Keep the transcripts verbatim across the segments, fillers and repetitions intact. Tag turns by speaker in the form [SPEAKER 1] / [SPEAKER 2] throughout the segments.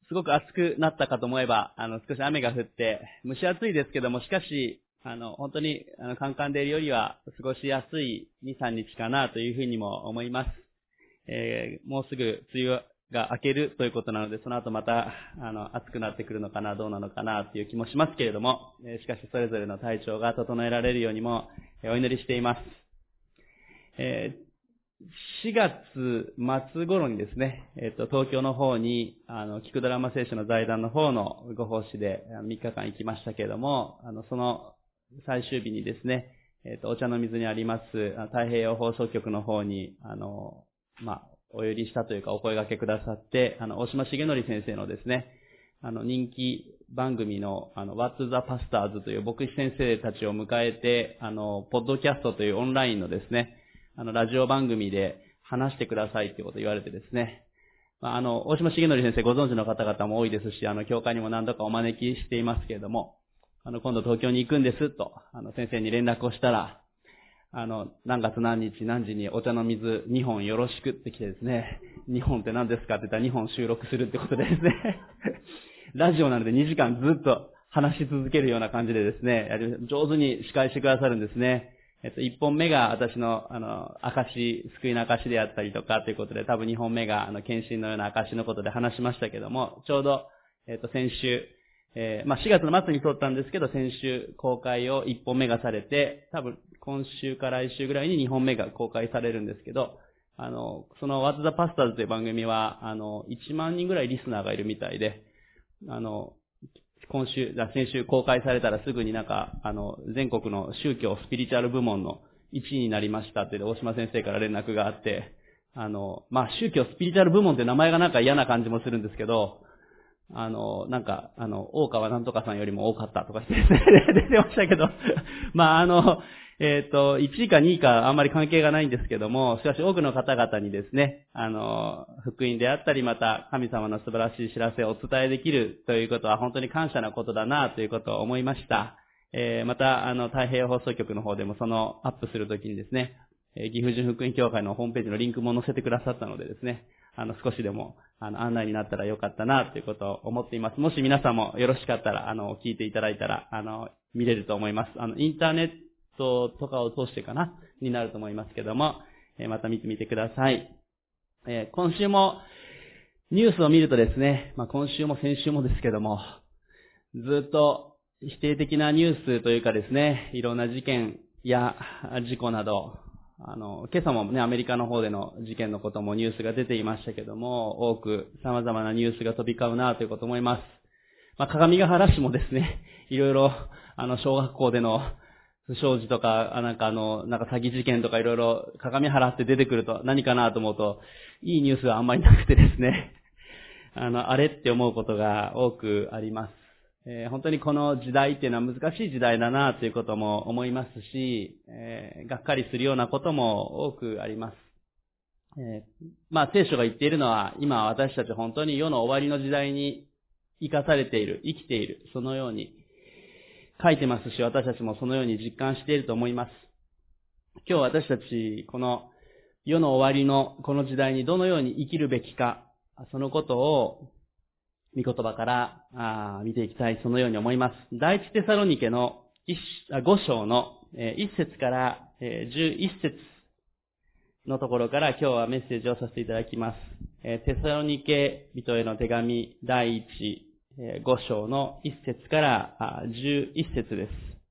[SPEAKER 1] すごく暑くなったかと思えば、あの、少し雨が降って、蒸し暑いですけども、しかし、あの、本当に、あの、カンカン照りよりは過ごしやすいに、さんにちかなというふうにも思います。えー、もうすぐ梅雨が明けるということなので、その後また、あの、暑くなってくるのかな、どうなのかなという気もしますけれども、えー、しかしそれぞれの体調が整えられるようにも、えー、お祈りしています。えーしがつ末頃にですね、えっと、東京の方に、あの、聞くドラマ聖書の財団の方のご奉仕でみっかかん行きましたけれども、あの、その最終日にですね、えっと、お茶の水にあります、太平洋放送局の方に、あの、まあ、お寄りしたというかお声掛けくださって、あの、大島重則先生のですね、あの、人気番組の、あの、What's the Pastors という牧師先生たちを迎えて、あの、ポッドキャストというオンラインのですね、あの、ラジオ番組で話してくださいということを言われてですね。まあ、あの、大島重則先生ご存知の方々も多いですし、あの、教会にも何度かお招きしていますけれども、あの、今度東京に行くんですと、あの、先生に連絡をしたら、あの、何月何日何時にお茶の水にほんよろしくって来てですね、にほんって何ですかって言ったらにほん収録するってことでですね、ラジオなのでにじかんずっと話し続けるような感じでですね、上手に司会してくださるんですね。えっと、一本目が私の、あの、証、救いの証であったりとかということで、多分二本目が、あの、献身のような証のことで話しましたけども、ちょうど、えっと、先週、えー、まあ、しがつの末に撮ったんですけど、先週公開を一本目がされて、多分今週か来週ぐらいに二本目が公開されるんですけど、あの、その What's the Pastors という番組は、あの、いちまんにんぐらいリスナーがいるみたいで、あの、今週、先週公開されたらすぐになんか、あの、全国の宗教スピリチュアル部門のいちいになりましたって、大島先生から連絡があって、あの、まあ、宗教スピリチュアル部門って名前がなんか嫌な感じもするんですけど、あの、なんか、あの、大川なんとかさんよりも多かったとか言って出てましたけど、まあ、あの、えっと、いちいかにいかあんまり関係がないんですけども、しかし多くの方々にですね、あの、福音であったり、また神様の素晴らしい知らせをお伝えできるということは本当に感謝なことだなということを思いました。えー、また、あの、太平洋放送局の方でもそのアップするときにですね、岐阜純福音教会のホームページのリンクも載せてくださったのでですね、あの、少しでも、あの、案内になったらよかったなということを思っています。もし皆さんもよろしかったら、あの、聞いていただいたら、あの、見れると思います。あの、インターネットとかを通してかなになると思いますけども、えー、また見てみてください。えー、今週もニュースを見るとですね、まあ、今週も先週もですけども、ずっと否定的なニュースというかですね、いろんな事件や事故など、あの、今朝もね、アメリカの方での事件のこともニュースが出ていましたけども、多く様々なニュースが飛び交うなということを思います。まあ、鏡ヶ原市もですね、いろいろ、あの、小学校での不祥事とか、なんかあの、なんか詐欺事件とかいろいろ鏡原って出てくると何かなと思うと、いいニュースはあんまりなくてですね、あの、あれって思うことが多くあります。えー、本当にこの時代っていうのは難しい時代だなということも思いますし、えー、がっかりするようなことも多くあります。えー、まあ聖書が言っているのは、今私たち本当に世の終わりの時代に生かされている、生きている、そのように書いてますし、私たちもそのように実感していると思います。今日私たち、この世の終わりのこの時代にどのように生きるべきか、そのことを御言葉からあ見ていきたい、そのように思います。第一テサロニケのご章のいち節からじゅういち節のところから今日はメッセージをさせていただきます。テサロニケ人への手紙第一ご章のいち節からじゅういち節です。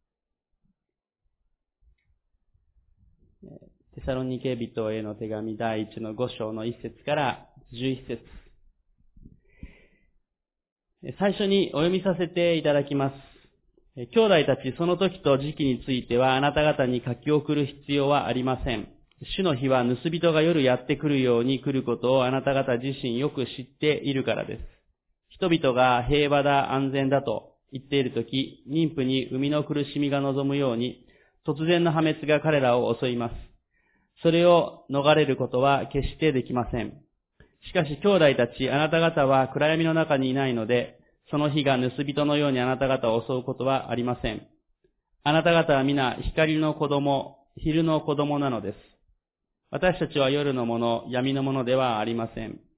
[SPEAKER 1] テサロニケ人への手紙第一のご章のいち節からじゅういち節。最初にお読みさせていただきます。兄弟たち、その時と時期についてはあなた方に書き送る必要はありません。主の日は盗人が夜やってくるように来ることをあなた方自身よく知っているからです。人々が平和だ、安全だと言っているとき、妊婦に生みの苦しみが望むように、突然の破滅が彼らを襲います。それを逃れることは決してできません。しかし兄弟たち、あなた方は暗闇の中にいないので、その日が盗人のようにあなた方を襲うことはありません。あなた方は皆光の子供、昼の子供なのです。私たちは夜のもの、闇のものではありません。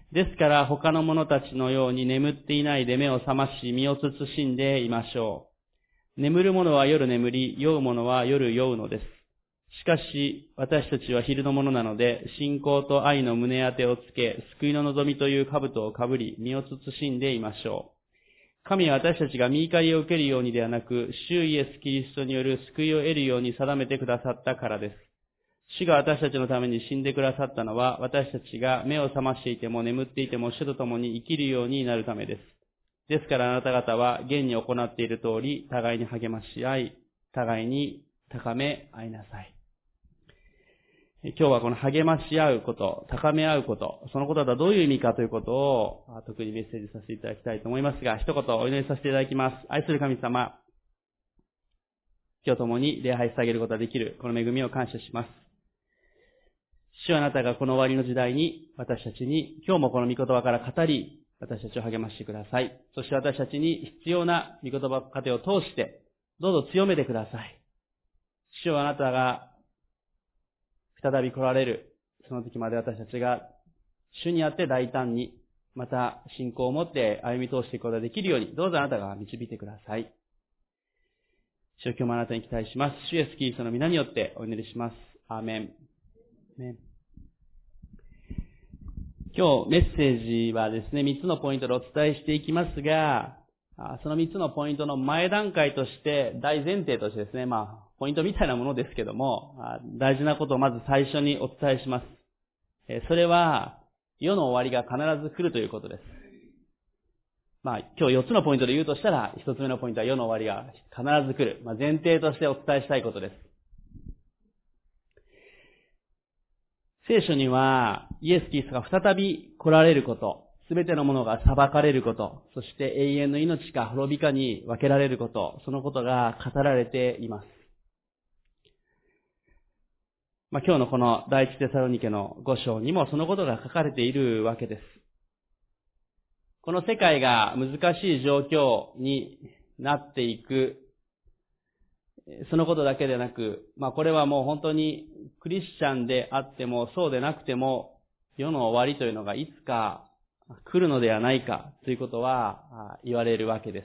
[SPEAKER 1] ですから他の者たちのように眠っていないで目を覚まし身を慎んでいましょう。眠る者は夜眠り、酔う者は夜酔うのです。しかし私たちは昼のものなので、信仰と愛の胸当てをつけ、救いの望みという兜をかぶり、身を慎んでいましょう。神は私たちが御怒りを受けるようにではなく、主イエス・キリストによる救いを得るように定めてくださったからです。主が私たちのために死んでくださったのは、私たちが目を覚ましていても眠っていても主と共に生きるようになるためです。ですからあなた方は現に行っている通り、互いに励まし合い、互いに高め合いなさい。今日はこの励まし合うこと、高め合うこと、そのことはどういう意味かということを特にメッセージさせていただきたいと思いますが、一言お祈りさせていただきます。愛する神様、今日共に礼拝してあげることができるこの恵みを感謝します。主はあなたがこの終わりの時代に私たちに今日もこの御言葉から語り、私たちを励ましてください。そして私たちに必要な御言葉糧を通してどうぞ強めてください。主はあなたが再び来られるその時まで私たちが主にあって大胆にまた信仰を持って歩み通していくことができるようにどうぞあなたが導いてください。主を今日もあなたに期待します。主イエスキリストの皆によってお祈りします。アーメン。ね、今日メッセージはですね、三つのポイントでお伝えしていきますが、その三つのポイントの前段階として、大前提としてですね、まあ、ポイントみたいなものですけども、大事なことをまず最初にお伝えします。それは、世の終わりが必ず来るということです。まあ、今日四つのポイントで言うとしたら、一つ目のポイントは世の終わりが必ず来る。まあ、前提としてお伝えしたいことです。聖書には、イエス・キリストが再び来られること、すべてのものが裁かれること、そして永遠の命か滅びかに分けられること、そのことが語られています。まあ、今日のこの第一テサロニケの五章にもそのことが書かれているわけです。この世界が難しい状況になっていく、そのことだけでなく、まあこれはもう本当にクリスチャンであってもそうでなくても世の終わりというのがいつか来るのではないかということは言われるわけです。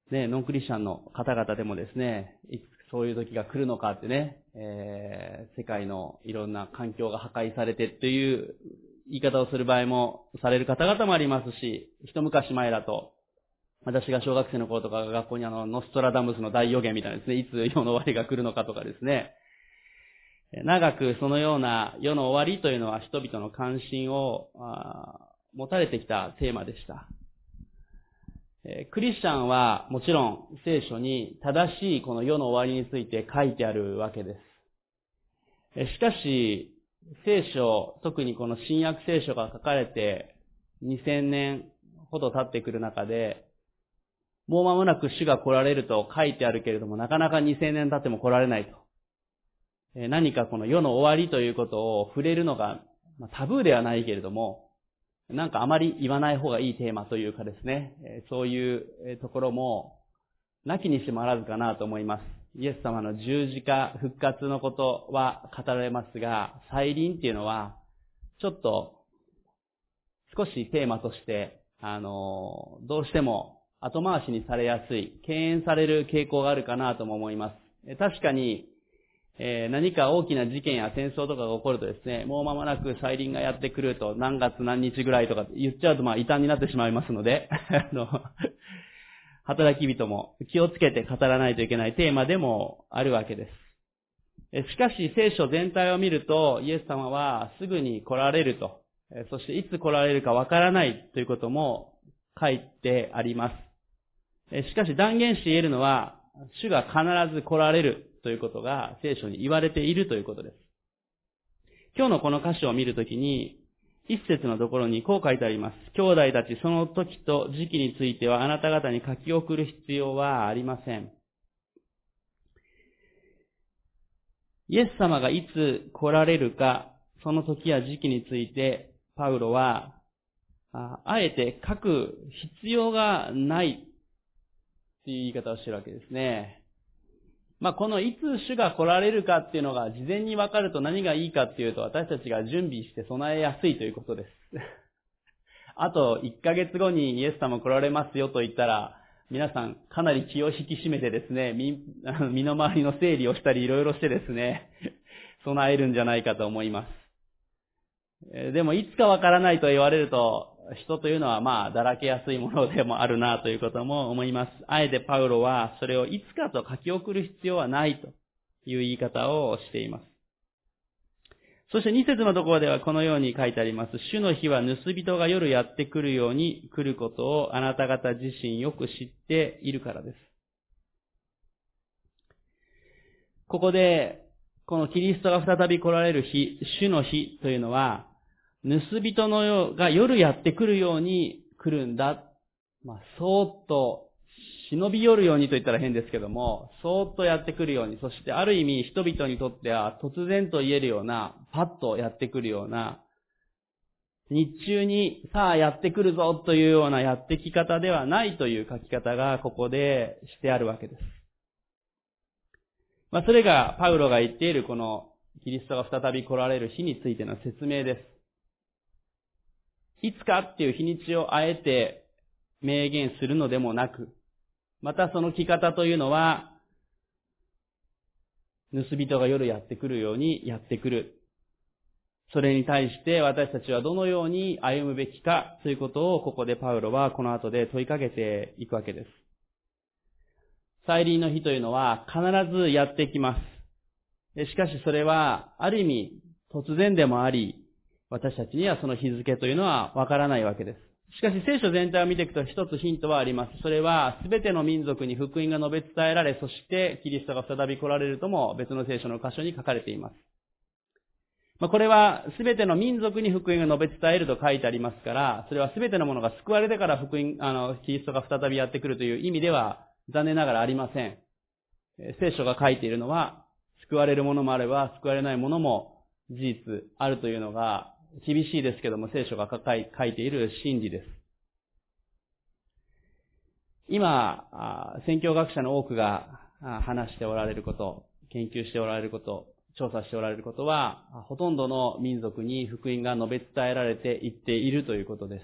[SPEAKER 1] ね、ノンクリスチャンの方々でもですね、いつそういう時が来るのかってね、えー、世界のいろんな環境が破壊されてという言い方をする場合もされる方々もありますし、一昔前だと私が小学生の頃とか学校にあの、ノストラダムスの大予言みたいなですね、いつ世の終わりが来るのかとかですね、長くそのような世の終わりというのは人々の関心を持たれてきたテーマでした。クリスチャンはもちろん聖書に正しいこの世の終わりについて書いてあるわけです。しかし、聖書、特にこの新約聖書が書かれてにせんねんほど経ってくる中で、もう間もなく主が来られると書いてあるけれども、なかなかにせんねん経っても来られないと。何かこの世の終わりということを触れるのがタブーではないけれども、なんかあまり言わない方がいいテーマというかですね、そういうところもなきにしもあらずかなと思います。イエス様の十字架復活のことは語られますが、再臨っていうのはちょっと少しテーマとしてあのどうしても後回しにされやすい、敬遠される傾向があるかなとも思います。確かに、えー、何か大きな事件や戦争とかが起こるとですね、もう間もなく再臨がやってくると、何月何日ぐらいとか言っちゃうとまあ異端になってしまいますので、あの、働き人も気をつけて語らないといけないテーマでもあるわけです。しかし聖書全体を見ると、イエス様はすぐに来られると、そしていつ来られるかわからないということも書いてあります。しかし断言して言えるのは、主が必ず来られるということが聖書に言われているということです。今日のこの箇所を見るときに、一節のところにこう書いてあります。兄弟たち、その時と時期についてはあなた方に書き送る必要はありません。イエス様がいつ来られるか、その時や時期について、パウロは、あ, あえて書く必要がないという言い方をしているわけですね。 まあ、このいつ主が来られるかっていうのが事前に分かると何がいいかっていうと、私たちが準備して備えやすいということです。あといっかげつごにイエス様来られますよと言ったら、皆さんかなり気を引き締めてですね、身、身の回りの整理をしたりいろいろしてですね、備えるんじゃないかと思います。でもいつかわからないと言われると、人というのはまあだらけやすいものでもあるなということも思います。あえてパウロはそれをいつかと書き送る必要はないという言い方をしています。そしてに節のところではこのように書いてあります。主の日は盗人が夜やってくるように来ることをあなた方自身よく知っているからです。ここでこのキリストが再び来られる日、主の日というのは、盗人のようが夜やってくるように来るんだ。まあ、そーっと、忍び寄るようにと言ったら変ですけども、そーっとやってくるように、そしてある意味人々にとっては突然と言えるような、パッとやってくるような、日中にさあやってくるぞというようなやってき方ではないという書き方がここでしてあるわけです。まあ、それがパウロが言っているこのキリストが再び来られる日についての説明です。いつかっていう日にちをあえて明言するのでもなく、またその来方というのは、盗人が夜やってくるようにやってくる。それに対して私たちはどのように歩むべきかということをここでパウロはこの後で問いかけていくわけです。再臨の日というのは必ずやってきます。しかしそれはある意味突然でもあり、私たちにはその日付というのはわからないわけです。しかし聖書全体を見ていくと一つヒントはあります。それはすべての民族に福音が述べ伝えられ、そしてキリストが再び来られるとも別の聖書の箇所に書かれています。まあ、これはすべての民族に福音が述べ伝えると書いてありますから、それはすべてのものが救われてから福音、あの、キリストが再びやってくるという意味では残念ながらありません。聖書が書いているのは、救われるものもあれば救われないものも事実あるというのが、厳しいですけども聖書が書いている真理です。今、宣教学者の多くが話しておられること、研究しておられること、調査しておられることは、ほとんどの民族に福音が述べ伝えられていっているということです。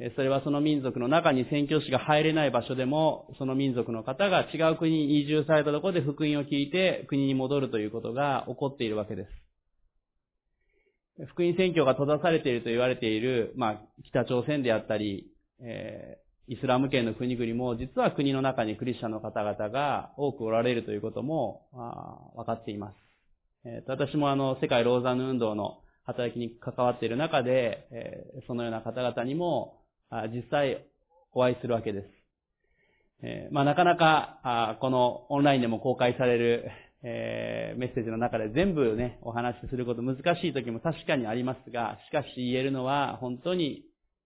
[SPEAKER 1] それはその民族の中に宣教師が入れない場所でも、その民族の方が違う国に移住されたところで福音を聞いて国に戻るということが起こっているわけです。福音宣教が閉ざされていると言われている、まあ、北朝鮮であったり、えー、イスラム圏の国々も、実は国の中にクリスチャンの方々が多くおられるということも、あ分かっています。えー、私もあの、世界ローザンヌ運動の働きに関わっている中で、えー、そのような方々にも、あ実際お会いするわけです。えー、まあ、なかなか、あこのオンラインでも公開される、えー、メッセージの中で全部ね、お話しすること難しい時も確かにありますが、しかし言えるのは本当に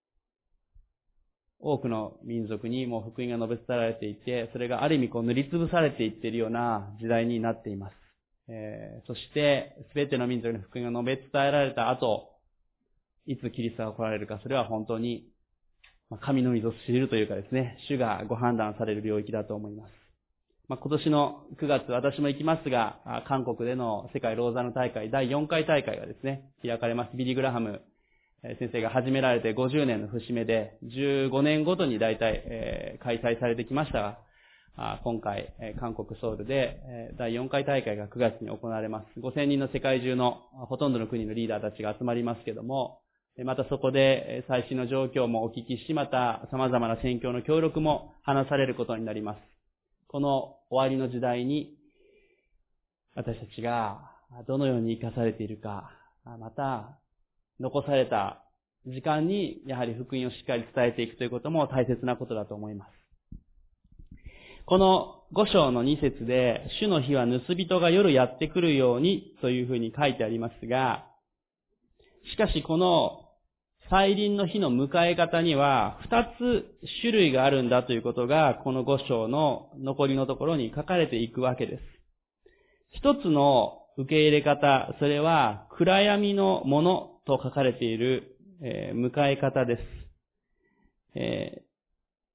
[SPEAKER 1] 多くの民族にも福音が述べ伝えられていて、それがある意味こう塗りつぶされていっているような時代になっています。えー、そして、すべての民族に福音が述べ伝えられた後、いつキリストが来られるか、それは本当に神のみぞ知るというかですね、主がご判断される領域だと思います。まあ、今年のくがつ、私も行きますが、韓国での世界ローザンヌ大会、だいよんかい大会がですね、開かれます。ビリー・グラハム先生が始められてごじゅうねんの節目で、じゅうごねんごとに大体、えー、開催されてきましたが、今回、韓国ソウルでだいよんかい大会がくがつに行われます。ごせんにんの世界中のほとんどの国のリーダーたちが集まりますけども、またそこで最新の状況もお聞きし、また様々な宣教の協力も話されることになります。この終わりの時代に私たちがどのように生かされているか、また残された時間にやはり福音をしっかり伝えていくということも大切なことだと思います。このご章のに節で、主の日は盗人が夜やってくるようにというふうに書いてありますが、しかしこの再臨の日の迎え方には二つ種類があるんだということがこのご章の残りのところに書かれていくわけです。一つの受け入れ方、それは暗闇のものと書かれている、えー、迎え方です。え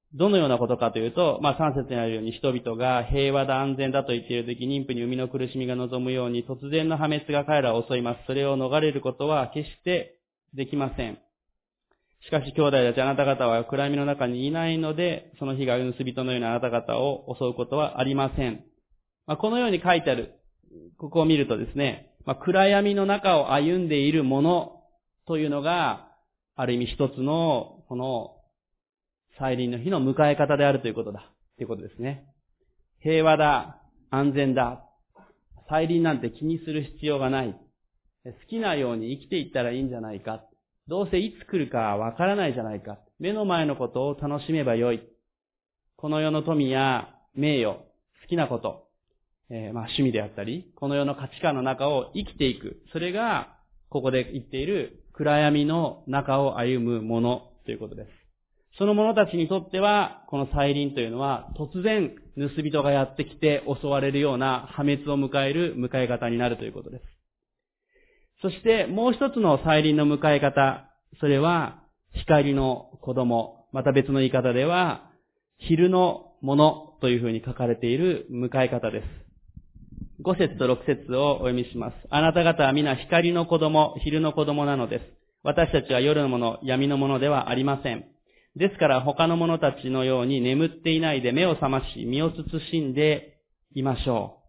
[SPEAKER 1] どのようなことかというと、まあさん節にあるように人々が平和だ安全だと言っているとき、妊婦に生みの苦しみが望むように突然の破滅が彼らを襲います。それを逃れることは決してできません。しかし兄弟たちあなた方は暗闇の中にいないので、その日が盗人のようなあなた方を襲うことはありません。まあ、このように書いてある、ここを見るとですね、まあ、暗闇の中を歩んでいるものというのが、ある意味一つの、この、再臨の日の迎え方であるということだ。ということですね。平和だ、安全だ、再臨なんて気にする必要がない。好きなように生きていったらいいんじゃないか。どうせいつ来るかわからないじゃないか。目の前のことを楽しめばよい。この世の富や名誉、好きなこと、えー、まあ趣味であったり、この世の価値観の中を生きていく。それが、ここで言っている暗闇の中を歩むものということです。その者たちにとっては、この再臨というのは、突然、盗人がやってきて襲われるような破滅を迎える迎え方になるということです。そして、もう一つの再臨の迎え方、それは、光の子供、また別の言い方では、昼のものというふうに書かれている迎え方です。ご節とろく節をお読みします。あなた方は皆光の子供、昼の子供なのです。私たちは夜のもの、闇のものではありません。ですから他の者たちのように眠っていないで目を覚まし、身を慎んでいましょ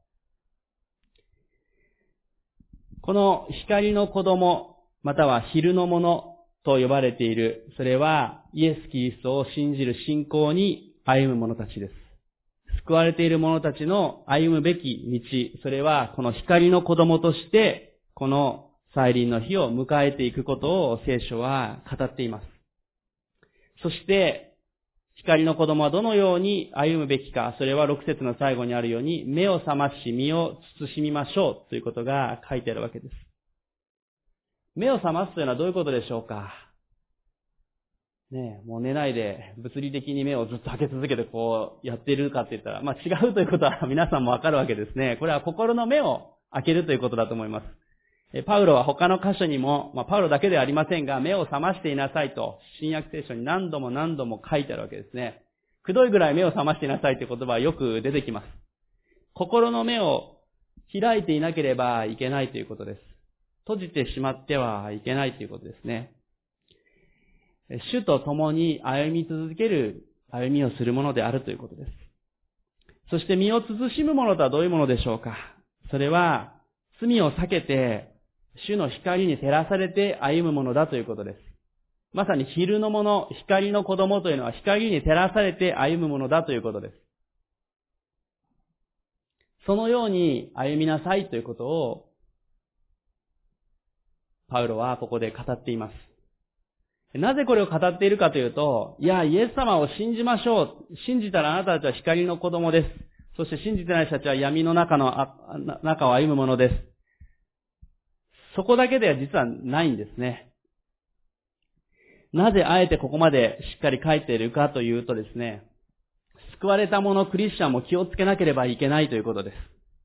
[SPEAKER 1] う。この光の子供、または昼のものと呼ばれている、それはイエス・キリストを信じる信仰に歩む者たちです。救われている者たちの歩むべき道、それはこの光の子供として、この再臨の日を迎えていくことを聖書は語っています。そして、光の子供はどのように歩むべきか、それはろく節の最後にあるように、目を覚まし、身を慎みましょうということが書いてあるわけです。目を覚ますというのはどういうことでしょうか。ねえ、もう寝ないで物理的に目をずっと開け続けてこうやっているかって言ったら、まあ違うということは皆さんもわかるわけですね。これは心の目を開けるということだと思います。パウロは他の箇所にも、まあパウロだけではありませんが、目を覚ましていなさいと、新約聖書に何度も何度も書いてあるわけですね。くどいぐらい目を覚ましていなさいという言葉はよく出てきます。心の目を開いていなければいけないということです。閉じてしまってはいけないということですね。主と共に歩み続ける歩みをするものであるということです。そして身を慎むものとはどういうものでしょうか。それは罪を避けて主の光に照らされて歩むものだということです。まさに昼のもの、光の子供というのは光に照らされて歩むものだということです。そのように歩みなさいということをパウロはここで語っています。なぜこれを語っているかというと、いや、イエス様を信じましょう。信じたらあなたたちは光の子供です。そして信じてない人たちは闇の中の、中を歩むものです。そこだけでは実はないんですね。なぜあえてここまでしっかり書いているかというとですね、救われた者クリスチャンも気をつけなければいけないということです。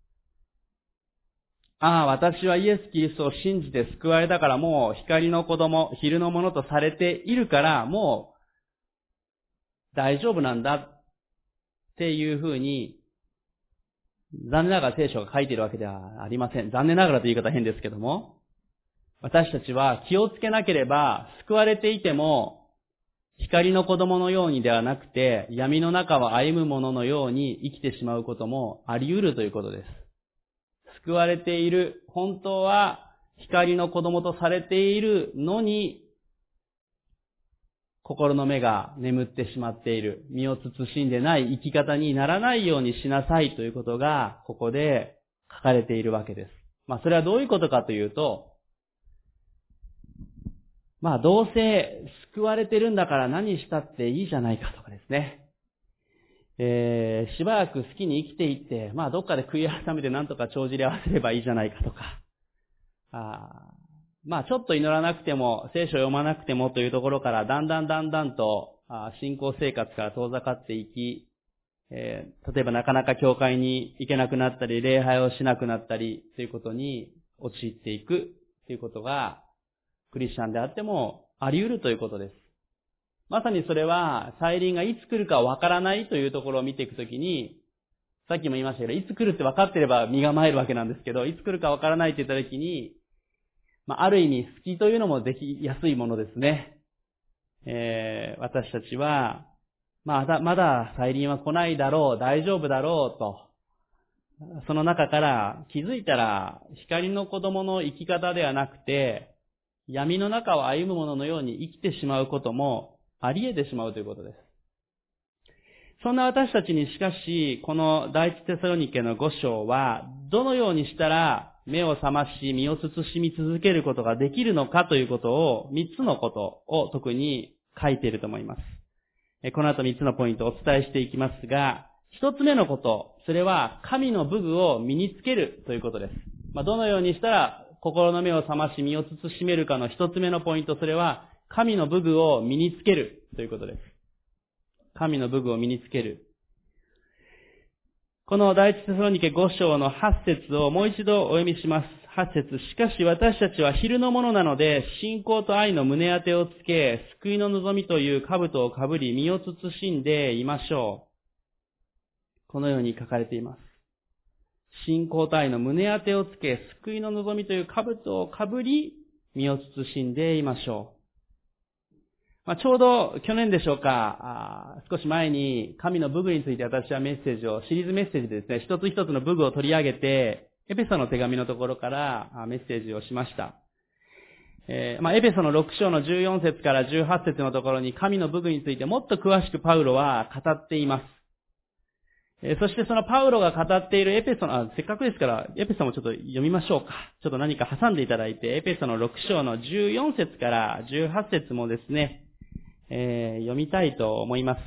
[SPEAKER 1] ああ、私はイエス・キリストを信じて救われたからもう光の子供、昼のものとされているからもう大丈夫なんだっていうふうに残念ながら聖書が書いているわけではありません。残念ながらという言い方は変ですけども、私たちは気をつけなければ救われていても光の子供のようにではなくて闇の中を歩む者のように生きてしまうこともあり得るということです。救われている、本当は光の子供とされているのに、心の目が眠ってしまっている、身を慎んでない生き方にならないようにしなさいということが、ここで書かれているわけです。まあ、それはどういうことかというと、まあ、どうせ救われてるんだから何したっていいじゃないかとかですね。えー、しばらく好きに生きていって、まあどっかで悔い改めてなんとか帳尻合わせればいいじゃないかとか、あまあちょっと祈らなくても、聖書を読まなくてもというところから、だんだんだんだんとあ信仰生活から遠ざかっていき、えー、例えばなかなか教会に行けなくなったり、礼拝をしなくなったりということに陥っていくということが、クリスチャンであってもあり得るということです。 まさにそれは再臨がいつ来るかわからないというところを見ていくときに、さっきも言いましたけど、いつ来るって分かってれば身構えるわけなんですけど、いつ来るかわからないって言ったときに、まあ、ある意味隙というのもできやすいものですね。えー、私たちは、まだ、まだ再臨は来ないだろう、大丈夫だろうと、その中から気づいたら光の子供の生き方ではなくて、闇の中を歩む者のように生きてしまうこともあり得てしまうということです。そんな私たちにしかし、この第一テサロニケのご章は、どのようにしたら目を覚まし、身を慎み続けることができるのかということを、三つのことを特に書いていると思います。この後三つのポイントをお伝えしていきますが、一つ目のこと、それは神の武具を身につけるということです。まあ、どのようにしたら心の目を覚まし身を慎めるかの一つ目のポイント、それは神の武具を身につけるということです。神の武具を身につける。この第一テサロニケご章のはち節をもう一度お読みします。はち節。しかし私たちは昼のものなので、信仰と愛の胸当てをつけ、救いの望みという兜をかぶり、身を慎んでいましょう。このように書かれています。信仰と愛の胸当てをつけ、救いの望みという兜をかぶり、身を慎んでいましょう。まあ、ちょうど去年でしょうか、少し前に神の武具について私はメッセージを、シリーズメッセージでですね、一つ一つの武具を取り上げて、エペソの手紙のところからメッセージをしました。えー、まあ、エペソのろく章のじゅうよん節からじゅうはち節のところに神の武具についてもっと詳しくパウロは語っています。えー、そしてそのパウロが語っているエペソの、あ、せっかくですからエペソもちょっと読みましょうか。ちょっと何か挟んでいただいて、エペソのろく章のじゅうよん節からじゅうはち節もですね、えー、読みたいと思います。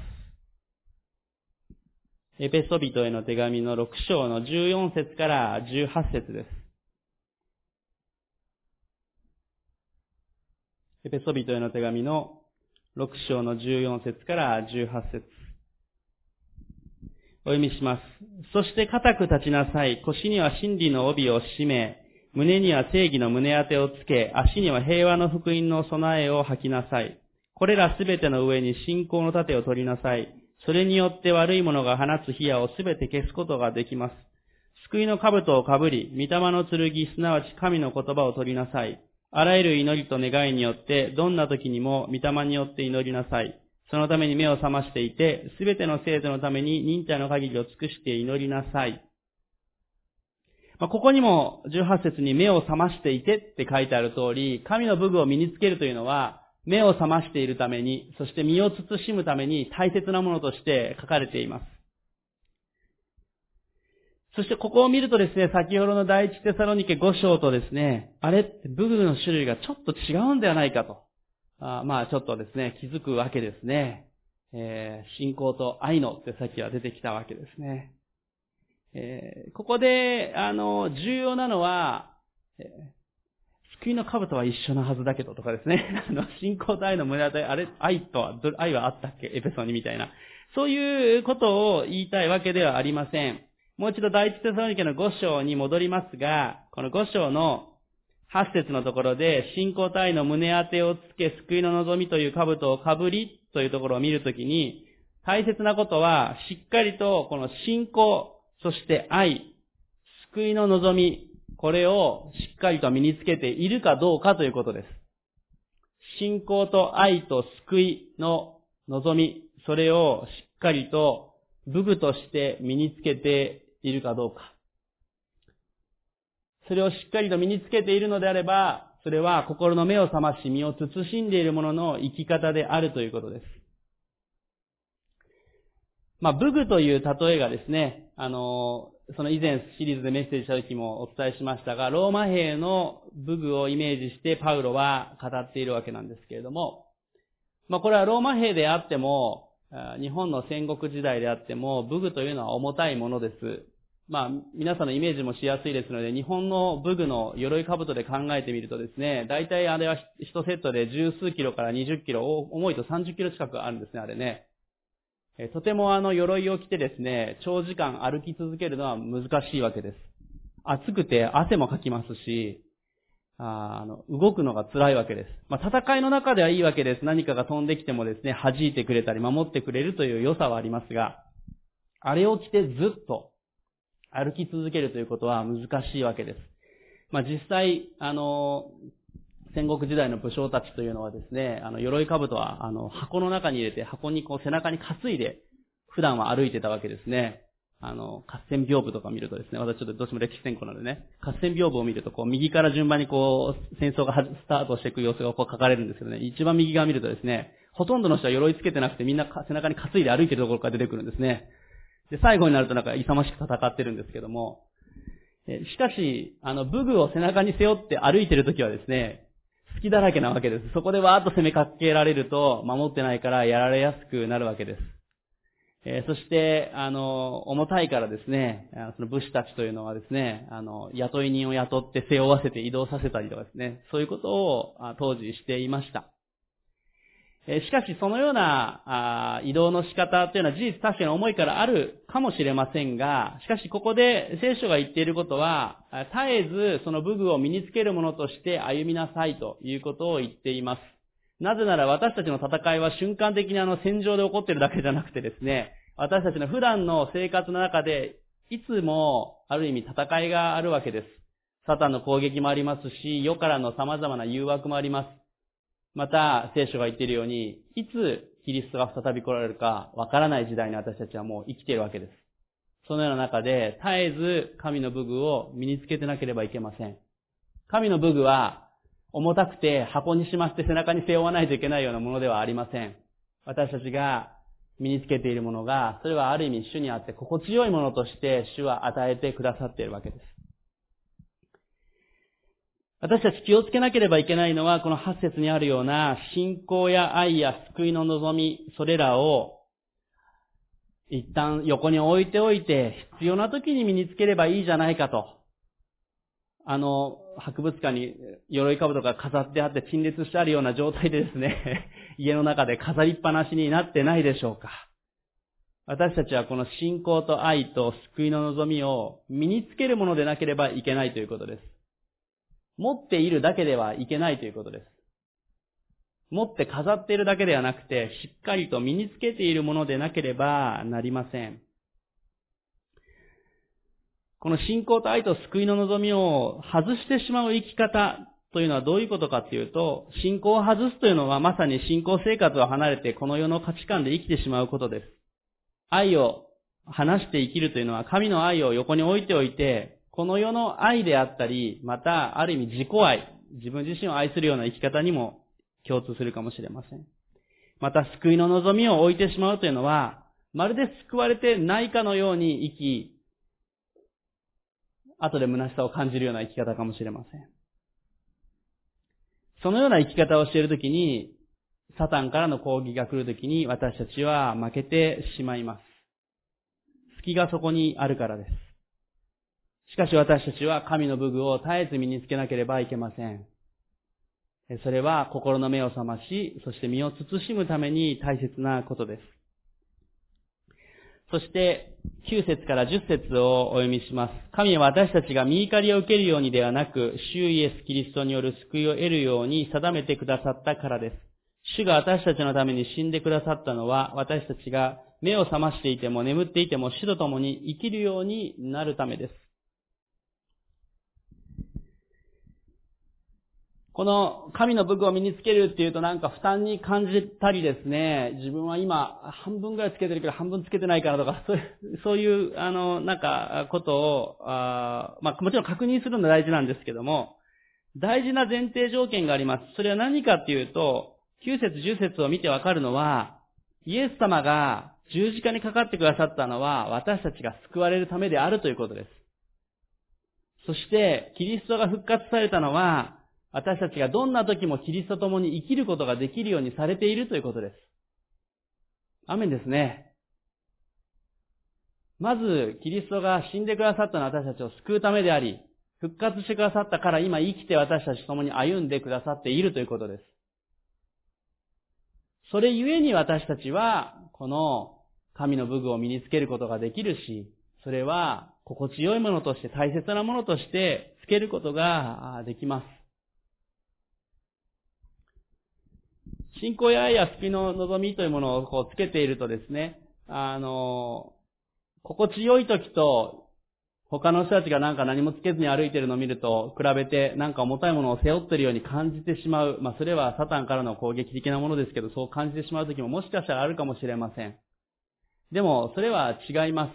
[SPEAKER 1] エペソ人への手紙のろく章のじゅうよん節からじゅうはち節です。エペソ人への手紙のろく章のじゅうよん節からじゅうはち節。お読みします。そして固く立ちなさい。腰には真理の帯を締め、胸には正義の胸当てをつけ、足には平和の福音の備えを履きなさい。これらすべての上に信仰の盾を取りなさい。それによって悪い者が放つ火矢をすべて消すことができます。救いの兜をかぶり、御霊の剣、すなわち神の言葉を取りなさい。あらゆる祈りと願いによって、どんな時にも御霊によって祈りなさい。そのために目を覚ましていて、すべての生徒のために忍耐の限りを尽くして祈りなさい。まあ、ここにもじゅうはち節に目を覚ましていてって書いてある通り、神の武具を身につけるというのは、目を覚ましているために、そして身を慎むために大切なものとして書かれています。そしてここを見るとですね、先ほどの第一テサロニケご章とですね、あれって武具の種類がちょっと違うんではないかと、あまあちょっとですね、気づくわけですね。えー、信仰と愛のってさっきは出てきたわけですね。えー、ここで、あの、重要なのは、えー救いの兜は一緒なはずだけどとかですね。あの、信仰と愛の胸当て、あれ、愛とは、愛はあったっけエペソにみたいな。そういうことを言いたいわけではありません。もう一度第一テサロニケのご章に戻りますが、このご章のはち節のところで、信仰と愛の胸当てをつけ、救いの望みという兜をかぶりというところを見るときに、大切なことは、しっかりとこの信仰、そして愛、救いの望み、これをしっかりと身につけているかどうかということです。信仰と愛と救いの望み、それをしっかりと武具として身につけているかどうか。それをしっかりと身につけているのであれば、それは心の目を覚まし身を慎んでいる者の生き方であるということです。まあ、武具という例えがですね、あの、その以前シリーズでメッセージした時もお伝えしましたが、ローマ兵の武具をイメージしてパウロは語っているわけなんですけれども、まあこれはローマ兵であっても、日本の戦国時代であっても、武具というのは重たいものです。まあ皆さんのイメージもしやすいですので、日本の武具の鎧兜で考えてみるとですね、大体あれは一セットで十数キロから二十キロ、重いと三十キロ近くあるんですね、あれね。とてもあの鎧を着てですね、長時間歩き続けるのは難しいわけです。暑くて汗もかきますし、 あの、動くのが辛いわけです。まあ、戦いの中ではいいわけです。何かが飛んできてもですね、弾いてくれたり守ってくれるという良さはありますが、あれを着てずっと歩き続けるということは難しいわけです。まあ、実際、あの、戦国時代の武将たちというのはですね、あの、鎧兜は、あの、箱の中に入れて、箱にこう背中に担いで、普段は歩いてたわけですね。あの、合戦屏風とか見るとですね、私ちょっとどうしても歴史専攻なのでね、合戦屏風を見ると、こう、右から順番にこう、戦争がスタートしていく様子がこう書かれるんですけどね、一番右側見るとですね、ほとんどの人は鎧つけてなくてみんな背中に担いで歩いてるところから出てくるんですね。で、最後になるとなんか勇ましく戦ってるんですけども、しかし、あの、武具を背中に背負って歩いてるときはですね、隙だらけなわけです。そこでわーっと攻めかけられると、守ってないからやられやすくなるわけです。えー、そして、あの、重たいからですね、その武士たちというのはですね、あの、雇い人を雇って背負わせて移動させたりとかですね、そういうことを当時していました。しかし、そのような移動の仕方というのは事実確かに重いからあるかもしれませんが、しかしここで聖書が言っていることは、絶えずその武具を身につけるものとして歩みなさいということを言っています。なぜなら私たちの戦いは瞬間的にあの戦場で起こっているだけじゃなくてですね、私たちの普段の生活の中でいつもある意味戦いがあるわけです。サタンの攻撃もありますし、世からの様々な誘惑もあります。また、聖書が言っているように、いつキリストが再び来られるかわからない時代に私たちはもう生きているわけです。そのような中で、絶えず神の武具を身につけてなければいけません。神の武具は、重たくて箱にしまって背中に背負わないといけないようなものではありません。私たちが身につけているものが、それはある意味主にあって心地よいものとして主は与えてくださっているわけです。私たち気をつけなければいけないのは、このはち節にあるような信仰や愛や救いの望み、それらを一旦横に置いておいて、必要な時に身につければいいじゃないかと。あの、博物館に鎧兜が飾ってあって陳列してあるような状態でですね、家の中で飾りっぱなしになってないでしょうか。私たちはこの信仰と愛と救いの望みを身につけるものでなければいけないということです。持っているだけではいけないということです。持って飾っているだけではなくて、しっかりと身につけているものでなければなりません。この信仰と愛と救いの望みを外してしまう生き方というのはどういうことかというと、信仰を外すというのはまさに信仰生活を離れてこの世の価値観で生きてしまうことです。愛を離して生きるというのは神の愛を横に置いておいて、この世の愛であったり、またある意味自己愛、自分自身を愛するような生き方にも共通するかもしれません。また救いの望みを置いてしまうというのは、まるで救われてないかのように生き、後で虚しさを感じるような生き方かもしれません。そのような生き方をしているときに、サタンからの攻撃が来るときに私たちは負けてしまいます。隙がそこにあるからです。しかし私たちは神の武具を絶えず身につけなければいけません。それは心の目を覚まし、そして身を慎むために大切なことです。そしてきゅう節からじゅっ節をお読みします。神は私たちが御怒りを受けるようにではなく、主イエス・キリストによる救いを得るように定めてくださったからです。主が私たちのために死んでくださったのは、私たちが目を覚ましていても眠っていても主と共に生きるようになるためです。この神の武具を身につけるっていうとなんか負担に感じたりですね、自分は今半分ぐらいつけてるけど半分つけてないからとか、そういう、そういうあの、なんかことを、あまあもちろん確認するのは大事なんですけども、大事な前提条件があります。それは何かっていうと、きゅう節じゅう節を見てわかるのは、イエス様が十字架にかかってくださったのは私たちが救われるためであるということです。そしてキリストが復活されたのは、私たちがどんな時もキリストと共に生きることができるようにされているということです。アメンですね。まず、キリストが死んでくださったのは私たちを救うためであり、復活してくださったから今生きて私たちと共に歩んでくださっているということです。それゆえに私たちは、この神の武具を身につけることができるし、それは心地よいものとして大切なものとしてつけることができます。 信仰や愛や救いの望みというものをこうつけているとですね、あの、心地よい時と、他の人たちがなんか何もつけずに歩いているのを見ると、比べてなんか重たいものを背負っているように感じてしまう。まあそれはサタンからの攻撃的なものですけど、そう感じてしまう時ももしかしたらあるかもしれません。でも、それは違います。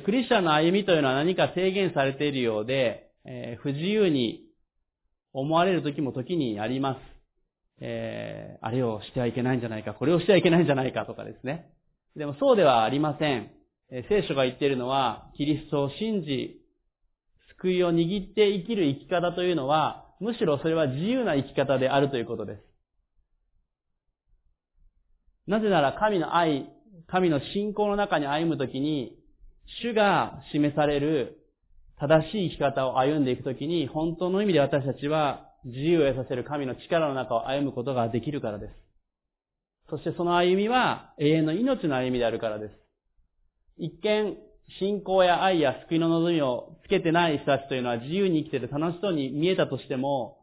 [SPEAKER 1] クリスチャンの歩みというのは何か制限されているようで、えー、不自由に思われる時も時にあります。えー、あれをしてはいけないんじゃないか、これをしてはいけないんじゃないかとかですね。でもそうではありません。えー、聖書が言っているのは、キリストを信じ、救いを握って生きる生き方というのは、むしろそれは自由な生き方であるということです。なぜなら神の愛、神の信仰の中に歩むときに、主が示される正しい生き方を歩んでいくときに、本当の意味で私たちは自由を得させる神の力の中を歩むことができるからです。そしてその歩みは永遠の命の歩みであるからです。一見、信仰や愛や救いの望みをつけてない人たちというのは自由に生きていて楽しそうに見えたとしても、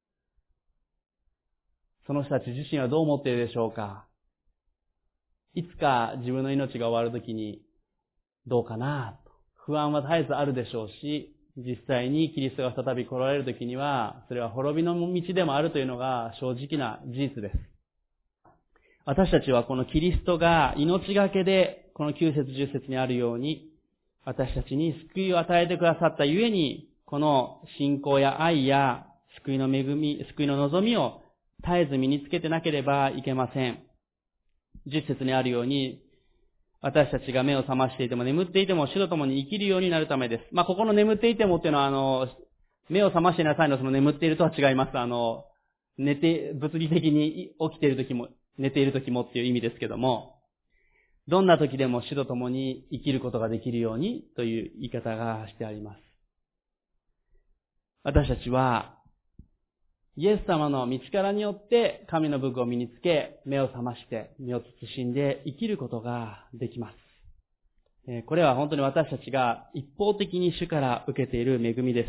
[SPEAKER 1] その人たち自身はどう思っているでしょうか。いつか自分の命が終わるときにどうかなと不安は絶えずあるでしょうし、実際にキリストが再び来られるときにはそれは滅びの道でもあるというのが正直な事実です。私たちはこのキリストが命がけでこのきゅう節じゅっ節にあるように私たちに救いを与えてくださったゆえにこの信仰や愛や救いの恵み、救いの望みを絶えず身につけてなければいけません。じゅっ節にあるように、私たちが目を覚ましていても眠っていても主と共に生きるようになるためです。まあ、ここの眠っていてもっていうのは、あの、目を覚ましていなさいのその眠っているとは違います。あの、寝て、物理的に起きている時も、寝ている時もっていう意味ですけども、どんな時でも主と共に生きることができるようにという言い方がしてあります。私たちは、イエス様の道からによって神の武具を身につけ、目を覚まして身を慎んで生きることができます。これは本当に私たちが一方的に主から受けている恵みです。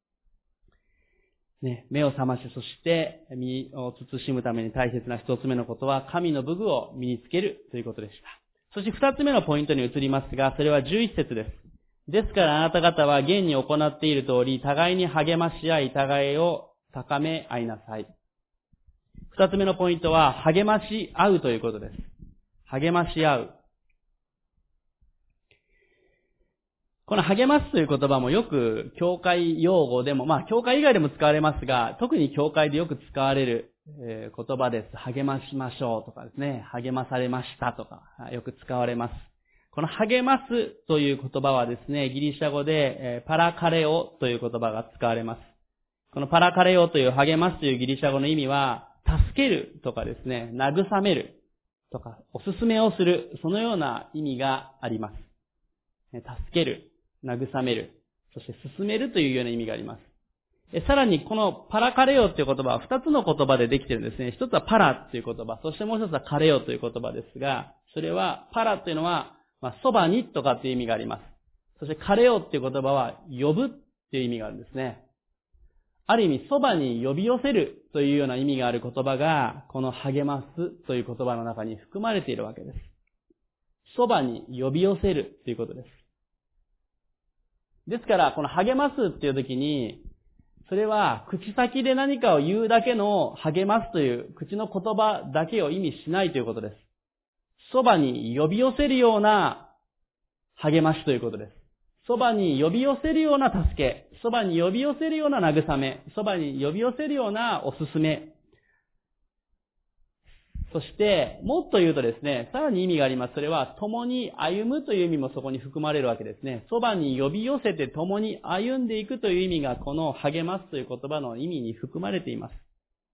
[SPEAKER 1] ね、目を覚まし、そして身を慎むために大切な一つ目のことは神の武具を身につけるということでした。そして二つ目のポイントに移りますが、それはじゅういち節です。ですからあなた方は現に行っている通り、互いに励まし合い、互いを高め合いなさい。二つ目のポイントは、励まし合うということです。励まし合う。この励ますという言葉もよく、教会用語でも、まあ、教会以外でも使われますが、特に教会でよく使われる言葉です。励ましましょうとかですね、励まされましたとか、よく使われます。この励ますという言葉はですね、ギリシャ語でパラカレオという言葉が使われます。このパラカレオという励ますというギリシャ語の意味は、助けるとかですね、慰めるとか、おすすめをする、そのような意味があります。助ける、慰める、そして進めるというような意味があります。さらにこのパラカレオという言葉は二つの言葉でできているんですね。一つはパラという言葉、そしてもう一つはカレオという言葉ですが、それはパラというのは、まあ、そばにとかっていう意味があります。そしてカレオっていう言葉は呼ぶっていう意味があるんですね。ある意味、そばに呼び寄せるというような意味がある言葉が、この励ますという言葉の中に含まれているわけです。そばに呼び寄せるということです。ですから、この励ますっていう時に、それは口先で何かを言うだけの励ますという口の言葉だけを意味しないということです。そばに呼び寄せるような励ましということです。そばに呼び寄せるような助け、そばに呼び寄せるような慰め、そばに呼び寄せるようなおすすめ。そして、もっと言うとですね、さらに意味があります。それは、共に歩むという意味もそこに含まれるわけですね。そばに呼び寄せて共に歩んでいくという意味が、この励ますという言葉の意味に含まれています。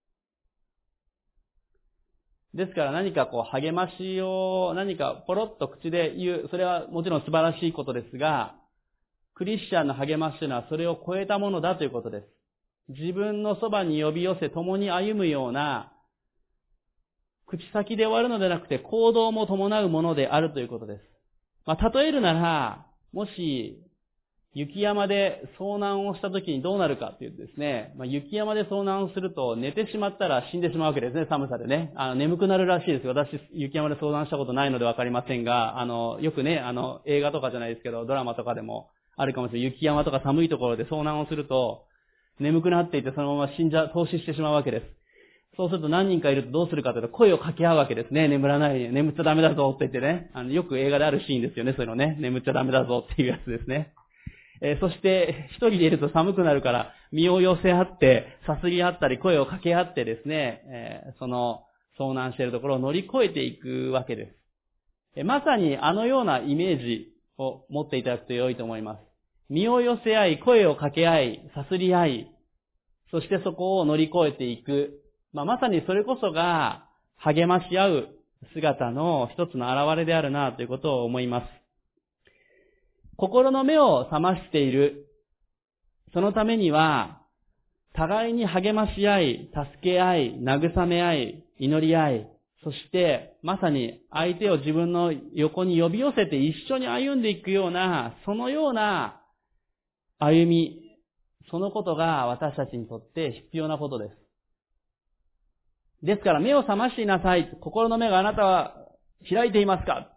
[SPEAKER 1] ですから何かこう励ましを何かポロッと口で言う、それはもちろん素晴らしいことですが、クリスチャンの励ましというのはそれを超えたものだということです。自分のそばに呼び寄せ共に歩むような、口先で終わるのではなくて行動も伴うものであるということです。まあ、例えるなら、もし、 雪山で遭難をした時にどうなるかっていうとですね、まあ、雪山で遭難をすると寝てしまったら死んでしまうわけですね、寒さでね。あの、眠くなるらしいですよ。私、雪山で遭難したことないのでわかりませんが、あの、よくね、あの、映画とかじゃないですけど、ドラマとかでもあるかもしれない。雪山とか寒いところで遭難をすると、眠くなっていてそのまま死んじゃ、凍死してしまうわけです。そうすると何人かいるとどうするかというと声を掛け合うわけですね。眠らない、眠っちゃダメだぞって言ってね。あの、よく映画であるシーンですよね、そういうのね。眠っちゃダメだぞっていうやつですね。えー、そして、一人でいると寒くなるから、身を寄せ合って、さすり合ったり、声を掛け合ってですね、えー、その、遭難しているところを乗り越えていくわけです。えー、まさにあのようなイメージを持っていただくと良いと思います。身を寄せ合い、声を掛け合い、さすり合い、そしてそこを乗り越えていく。まあ、まさにそれこそが、励まし合う姿の一つの表れであるなということを思います。心の目を覚ましている。そのためには、互いに励まし合い、助け合い、慰め合い、祈り合い、そしてまさに相手を自分の横に呼び寄せて一緒に歩んでいくような、そのような歩み、そのことが私たちにとって必要なことです。ですから目を覚ましていなさい。心の目があなたは開いていますか？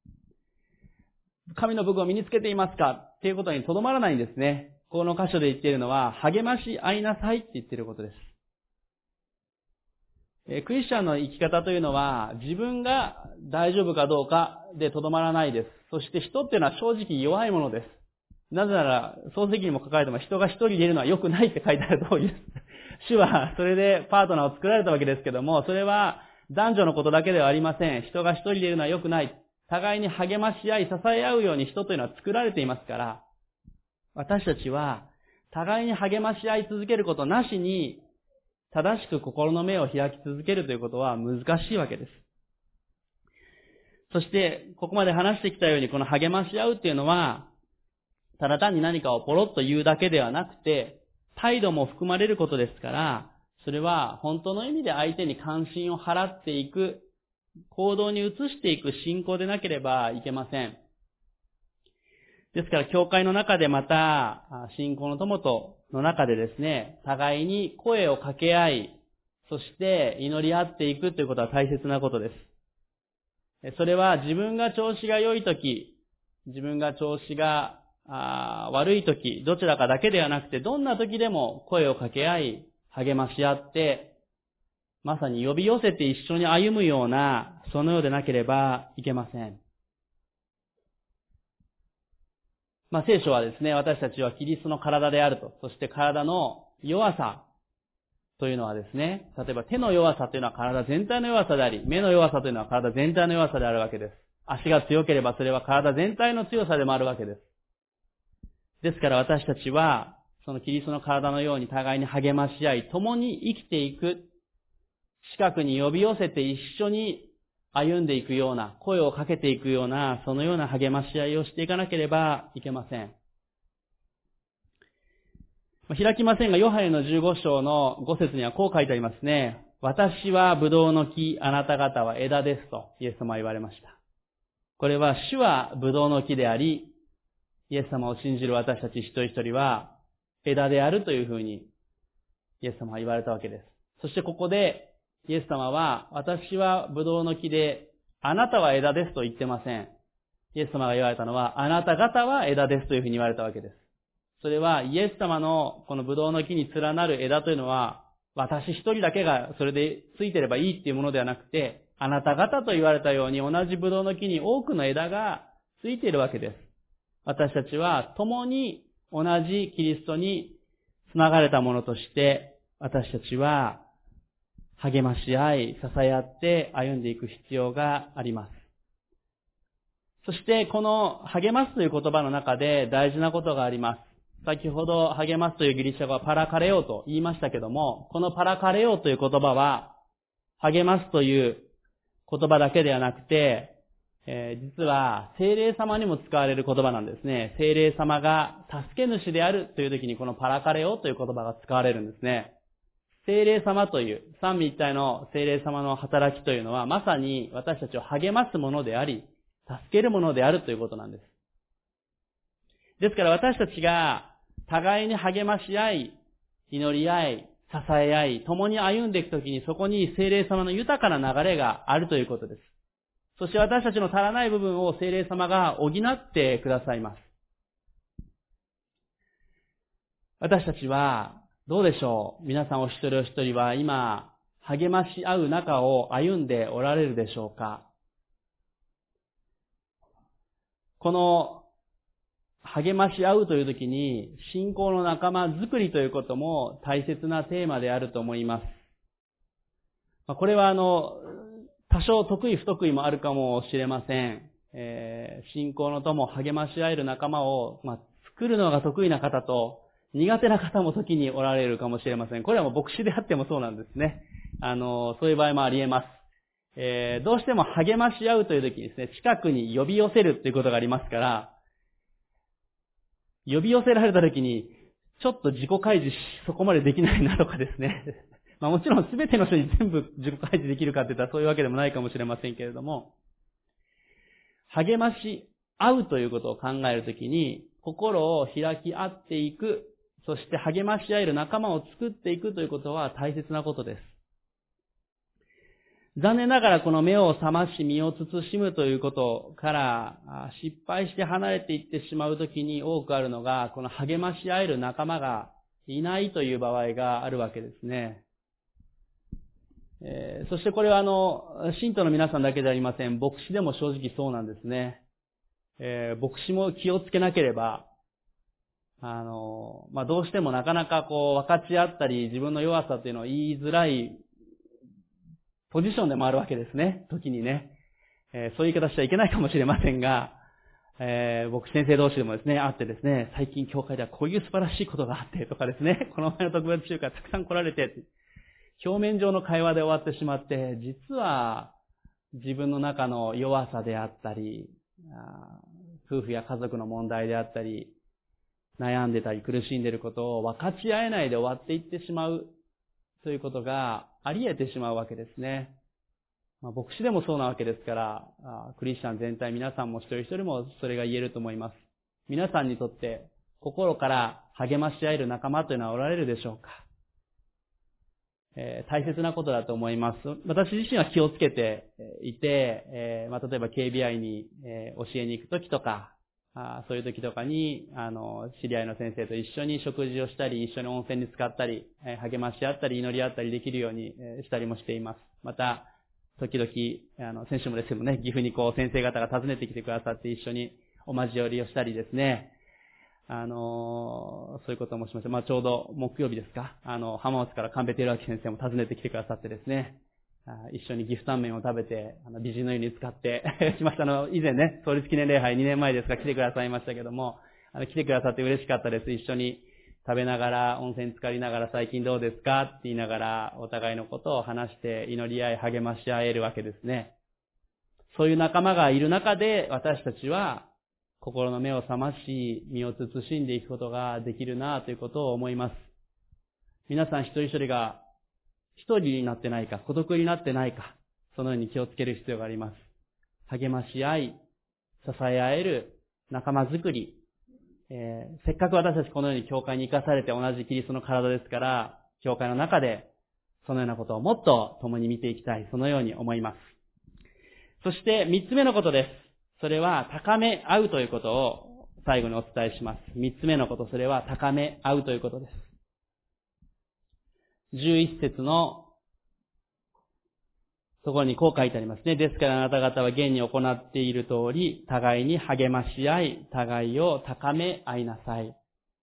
[SPEAKER 1] 神の武具を身につけていますかっていうことにとどまらないんですね。この箇所で言っているのは、励まし合いなさいって言っていることです。えクリスチャンの生き方というのは、自分が大丈夫かどうかでとどまらないです。そして人っていうのは正直弱いものです。なぜなら、漱石にも書かれても人が一人でいるのは良くないって書いてある通りです。主はそれでパートナーを作られたわけですけども、それは男女のことだけではありません。人が一人でいるのは良くない。互いに励まし合い、支え合うように人というのは作られていますから、私たちは互いに励まし合い続けることなしに、正しく心の目を開き続けるということは難しいわけです。そして、ここまで話してきたように、この励まし合うっていうのは、ただ単に何かをポロッと言うだけではなくて、態度も含まれることですから、それは本当の意味で相手に関心を払っていく、行動に移していく信仰でなければいけません。ですから、教会の中でまた、信仰の友との中でですね、互いに声を掛け合い、そして祈り合っていくということは大切なことです。それは自分が調子が良いとき、自分が調子が悪いとき、どちらかだけではなくて、どんなときでも声を掛け合い、励まし合って、まさに呼び寄せて一緒に歩むような、そのようでなければいけません。まあ聖書はですね、私たちはキリストの体であると、そして体の弱さというのはですね、例えば手の弱さというのは体全体の弱さであり、目の弱さというのは体全体の弱さであるわけです。足が強ければそれは体全体の強さでもあるわけです。ですから私たちは、そのキリストの体のように互いに励まし合い、共に生きていく、近くに呼び寄せて一緒に歩んでいくような、声をかけていくような、そのような励まし合いをしていかなければいけません。開きませんが、ヨハネのじゅうご章のご節にはこう書いてありますね。私はブドウの木、あなた方は枝ですと、イエス様は言われました。これは、主はブドウの木であり、イエス様を信じる私たち一人一人は枝であるというふうに、イエス様は言われたわけです。そしてここで、イエス様は、私はブドウの木で、あなたは枝ですと言ってません。イエス様が言われたのは、あなた方は枝ですというふうに言われたわけです。それは、イエス様のこのブドウの木に連なる枝というのは、私一人だけがそれでついてればいいっていうものではなくて、あなた方と言われたように同じブドウの木に多くの枝がついているわけです。私たちは共に同じキリストにつながれたものとして、私たちは励まし合い、支え合って歩んでいく必要があります。そしてこの励ますという言葉の中で大事なことがあります。先ほど励ますというギリシャ語はパラカレオと言いましたけども、このパラカレオという言葉は励ますという言葉だけではなくて、えー、実は聖霊様にも使われる言葉なんですね。聖霊様が助け主であるという時にこのパラカレオという言葉が使われるんですね。聖霊様という三位一体の聖霊様の働きというのはまさに私たちを励ますものであり、助けるものであるということなんです。 ですから私たちが互いに励まし合い、祈り合い、支え合い、共に歩んでいくときにそこに聖霊様の豊かな流れがあるということです。そして私たちの足らない部分を聖霊様が補ってくださいます。私たちはどうでしょう？皆さんお一人お一人は今励まし合う中を歩んでおられるでしょうか？この励まし合うというときに信仰の仲間づくりということも大切なテーマであると思います。これはあの多少得意不得意もあるかもしれません。えー、信仰の友励まし合える仲間を、まあ、作るのが得意な方と苦手な方も時におられるかもしれません。これはもう牧師であってもそうなんですね。あのそういう場合もあり得ます。えー、どうしても励まし合うという時にですね、近くに呼び寄せるということがありますから、呼び寄せられた時に、ちょっと自己開示そこまでできないなとかですね。まあもちろん全ての人に全部自己開示できるかって言ったらそういうわけでもないかもしれませんけれども、励まし合うということを考えるときに、心を開き合っていく、そして励まし合える仲間を作っていくということは大切なことです。残念ながらこの目を覚まし身を慎むということから失敗して離れていってしまうときに多くあるのが、この励まし合える仲間がいないという場合があるわけですね。えー、そしてこれはあの、信徒の皆さんだけではありません。牧師でも正直そうなんですね。えー、牧師も気をつけなければ、あの、まあ、どうしてもなかなかこう分かち合ったり自分の弱さっていうのを言いづらいポジションでもあるわけですね。時にね。えー、そういう言い方しちゃいけないかもしれませんが、えー、僕先生同士でもですね、会ってですね、最近教会ではこういう素晴らしいことがあってとかですね、この前の特別集会たくさん来られて、表面上の会話で終わってしまって、実は自分の中の弱さであったり、夫婦や家族の問題であったり、悩んでたり苦しんでいることを分かち合えないで終わっていってしまうということがあり得てしまうわけですね。まあ、牧師でもそうなわけですから、クリスチャン全体皆さんも一人一人もそれが言えると思います。皆さんにとって心から励まし合える仲間というのはおられるでしょうか？えー、大切なことだと思います。私自身は気をつけていて、えーまあ、例えば ケービーアイ に、えー、教えに行くときとか、あそういう時とかに、あの、知り合いの先生と一緒に食事をしたり、一緒に温泉に浸かったり、えー、励まし合ったり、祈り合ったりできるように、えー、したりもしています。また、時々、あの、先週もですけどもね、岐阜にこう、先生方が訪ねてきてくださって一緒にお交わりをしたりですね、あの、そういうこともしました。まあ、ちょうど木曜日ですか、あの、浜松から神戸照明先生も訪ねてきてくださってですね、一緒に岐阜タンメンを食べて、あの、美人の湯に使ってしました。あの、以前ね、創立記念礼拝にねんまえですが来てくださいましたけども、あの、来てくださって嬉しかったです。一緒に食べながら、温泉に浸かりながら最近どうですかって言いながら、お互いのことを話して祈り合い、励まし合えるわけですね。そういう仲間がいる中で、私たちは、心の目を覚まし、身を慎んでいくことができるなということを思います。皆さん一人一人が一人になってないか、孤独になってないか、そのように気をつける必要があります。励まし合い、支え合える仲間づくり、えー、せっかく私たちこのように教会に生かされて同じキリストの体ですから、教会の中でそのようなことをもっと共に見ていきたい、そのように思います。そして三つ目のことです。それは高め合うということを最後にお伝えします。三つ目のこと、それは高め合うということです。じゅういっ節のところにこう書いてありますね。ですからあなた方は現に行っている通り、互いに励まし合い、互いを高め合いなさい。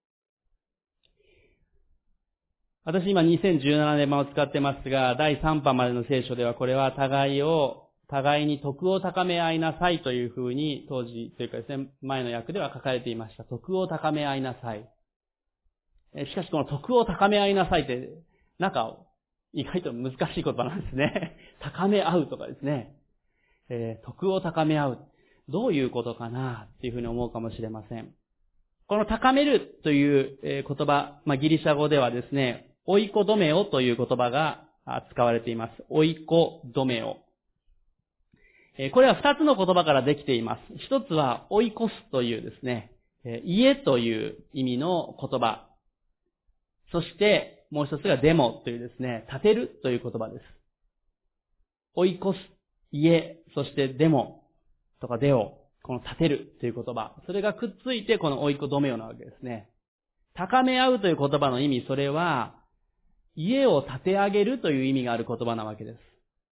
[SPEAKER 1] 私今にせんじゅうななねん版を使ってますが、だいさん版までの聖書ではこれは互いを互いに徳を高め合いなさいというふうに当時というかですね、前の訳では書かれていました。徳を高め合いなさい。しかしこの徳を高め合いなさいって、なんか意外と難しい言葉なんですね。高め合うとかですね。えー、徳を高め合う。どういうことかなっていうふうに思うかもしれません。この高めるという言葉、まあ、ギリシャ語ではですね、オイコドメオという言葉が使われています。オイコドメオ。これは二つの言葉からできています。一つはオイコスというですね、 家という意味の言葉。そしてもう一つがデモというですね、建てるという言葉です。追い越す、家、そしてデモとかデオ、この建てるという言葉。それがくっついてこの追い越めよなわけですね。高め合うという言葉の意味、それは家を建て上げるという意味がある言葉なわけです。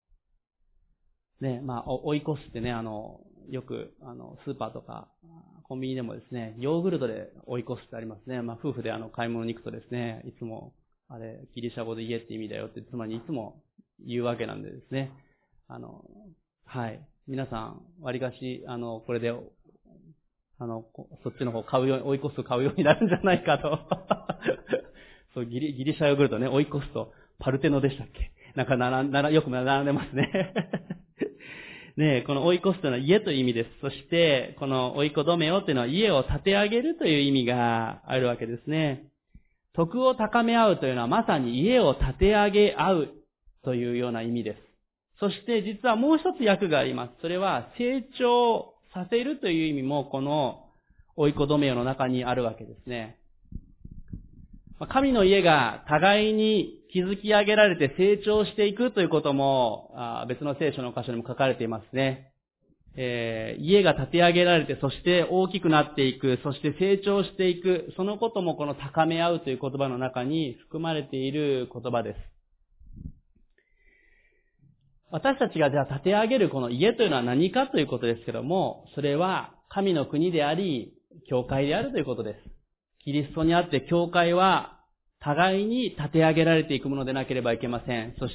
[SPEAKER 1] ね、まあ、追い越すってね、あの、よく、あの、スーパーとか、コンビニでもですね、ヨーグルトで追い越すってありますね。まあ、夫婦であの、買い物に行くとですね、いつも、あれ、ギリシャ語で家って意味だよって、妻にいつも言うわけなんでですね。あの、はい。皆さん、割かし、あの、これで、あの、そっちの方買うように、追い越す買うようになるんじゃないかと。そう、ギリ、ギリシャヨーグルトね、追い越すと、パルテノでしたっけ？なんかなら、なら、よく並んでますね。ねえ、この追い越すというのは家という意味です。そして、この追い越めようというのは家を建て上げるという意味があるわけですね。徳を高め合うというのはまさに家を建て上げ合うというような意味です。そして実はもう一つ訳があります。それは成長させるという意味もこの追い越めようの中にあるわけですね。神の家が互いに築き上げられて成長していくということも別の聖書の箇所にも書かれていますね。えー、家が建て上げられて、そして大きくなっていく、そして成長していく、そのこともこの高め合うという言葉の中に含まれている言葉です。私たちがじゃあ建て上げるこの家というのは何かということですけども、それは神の国であり、教会であるということです。キリストにあって教会は互いに立て上げられていくものでなければいけません。そして、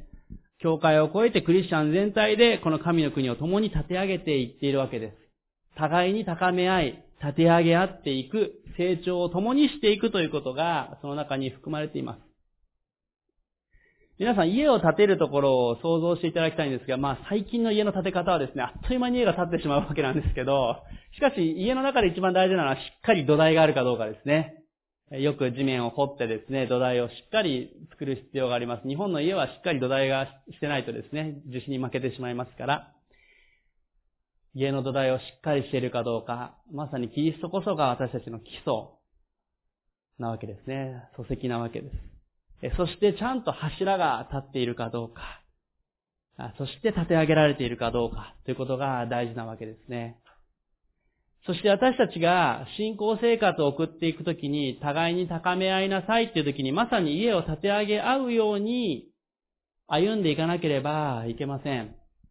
[SPEAKER 1] 教会を超えてクリスチャン全体でこの神の国を共に立て上げていっているわけです。互いに高め合い、立て上げ合っていく、成長を共にしていくということがその中に含まれています。皆さん家を建てるところを想像していただきたいんですが、まあ最近の家の建て方はですね、あっという間に家が建ってしまうわけなんですけど、しかし家の中で一番大事なのはしっかり土台があるかどうかですね。よく地面を掘ってですね、土台をしっかり作る必要があります。日本の家はしっかり土台がしてないとですね、地震に負けてしまいますから、家の土台をしっかりしているかどうか、まさにキリストこそが私たちの基礎なわけですね。礎石なわけです。そしてちゃんと柱が立っているかどうか、そして立て上げられているかどうかということが大事なわけですね。そして私たちが信仰生活を送っていくときに互いに高め合いなさいというときにまさに家を建て上げ合うように歩んでいかなければいけません。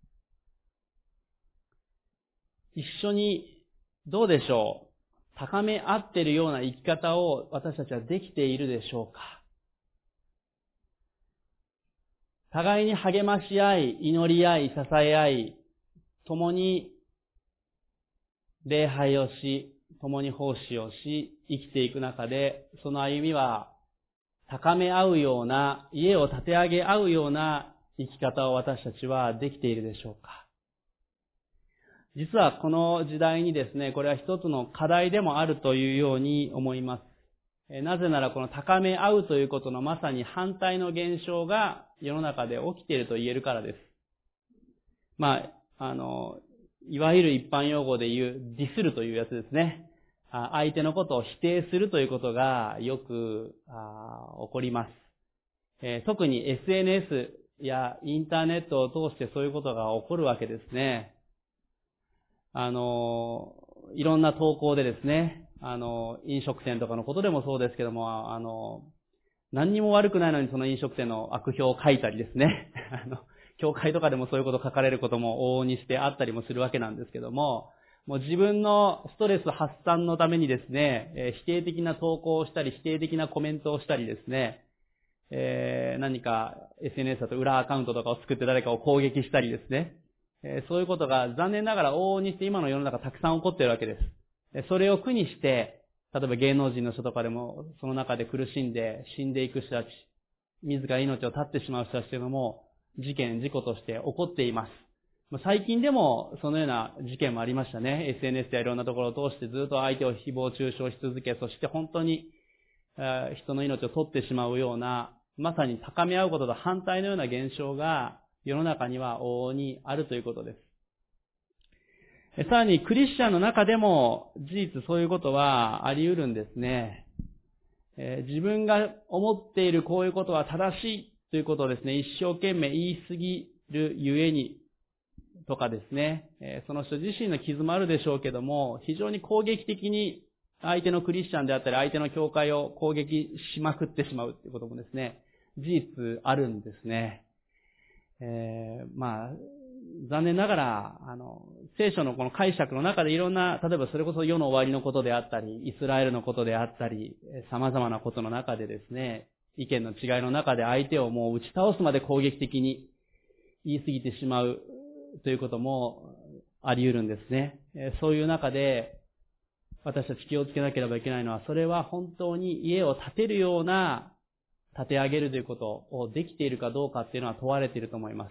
[SPEAKER 1] 一緒にどうでしょう、高め合っているような生き方を私たちはできているでしょうか。互いに励まし合い、祈り合い、支え合い、共に礼拝をし、共に奉仕をし、生きていく中で、その歩みは高め合うような、家を建て上げ合うような生き方を私たちはできているでしょうか。実はこの時代にですね、これは一つの課題でもあるというように思います。なぜならこの高め合うということのまさに反対の現象が世の中で起きていると言えるからです。まあ、あの、いわゆる一般用語で言うディスるというやつですね。相手のことを否定するということがよく起こります。えー、特に エスエヌエス やインターネットを通してそういうことが起こるわけですね。あの、いろんな投稿でですね、あの、飲食店とかのことでもそうですけども、あの、何にも悪くないのにその飲食店の悪評を書いたりですね。あの、教会とかでもそういうこと書かれることも往々にしてあったりもするわけなんですけども、もう自分のストレス発散のためにですね、えー、否定的な投稿をしたり、否定的なコメントをしたりですね、えー、何か エスエヌエス だと裏アカウントとかを作って誰かを攻撃したりですね、えー、そういうことが残念ながら往々にして今の世の中たくさん起こっているわけです。それを苦にして、例えば芸能人の人とかでもその中で苦しんで死んでいく人たち、自ら命を絶ってしまう人たちというのも事件、事故として起こっています。最近でもそのような事件もありましたね。エスエヌエス やいろんなところを通してずっと相手を誹謗中傷し続け、そして本当に人の命を取ってしまうような、まさに高め合うことと反対のような現象が世の中には往々にあるということです。 さらにクリスチャンの中でも事実そういうことはあり得るんですね。えー、自分が思っているこういうことは正しいということをですね、一生懸命言い過ぎるゆえにとかですね、えー、その人自身の傷もあるでしょうけども、非常に攻撃的に相手のクリスチャンであったり相手の教会を攻撃しまくってしまうということもですね、事実あるんですね。えー、まあ、残念ながら、あの、聖書のこの解釈の中でいろんな、例えばそれこそ世の終わりのことであったり、イスラエルのことであったり、様々なことの中でですね、意見の違いの中で相手をもう打ち倒すまで攻撃的に言い過ぎてしまうということもあり得るんですね。そういう中で、私たち気をつけなければいけないのは、それは本当に家を建てるような、建て上げるということをできているかどうかっていうのは問われていると思います。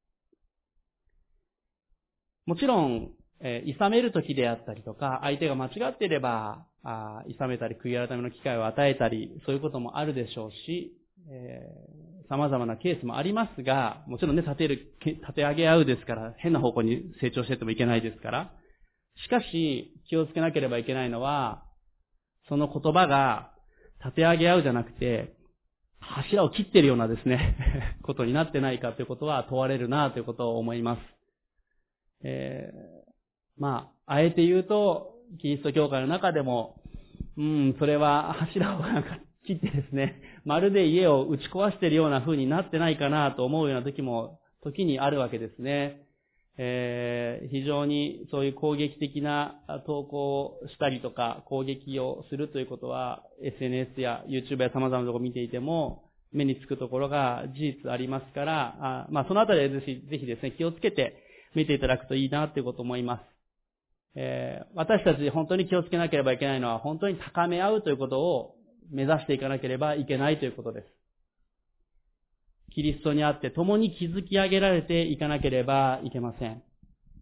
[SPEAKER 1] もちろん、えー、諌めるときであったりとか、相手が間違っていれば、あ諌めたり悔い改めの機会を与えたり、そういうこともあるでしょうし、えー、様々なケースもありますが、もちろんね、立てる、立て上げ合うですから、変な方向に成長していってもいけないですから。しかし、気をつけなければいけないのは、その言葉が立て上げ合うじゃなくて、柱を切っているようなですね、ことになってないかということは問われるなということを思います。えー、まあ、あえて言うと、キリスト教会の中でも、うん、それは柱をなんか切ってですね、まるで家を打ち壊しているような風になってないかなと思うような時も、時にあるわけですね。えー、非常にそういう攻撃的な投稿をしたりとか、攻撃をするということは、エスエヌエス や YouTube や様々なところを見ていても、目につくところが事実ありますから、あまあ、そのあたりでぜひ、ぜひですね、気をつけて見ていただくといいなということを思います。えー、私たち本当に気をつけなければいけないのは、本当に高め合うということを目指していかなければいけないということです。キリストにあって共に築き上げられていかなければいけません。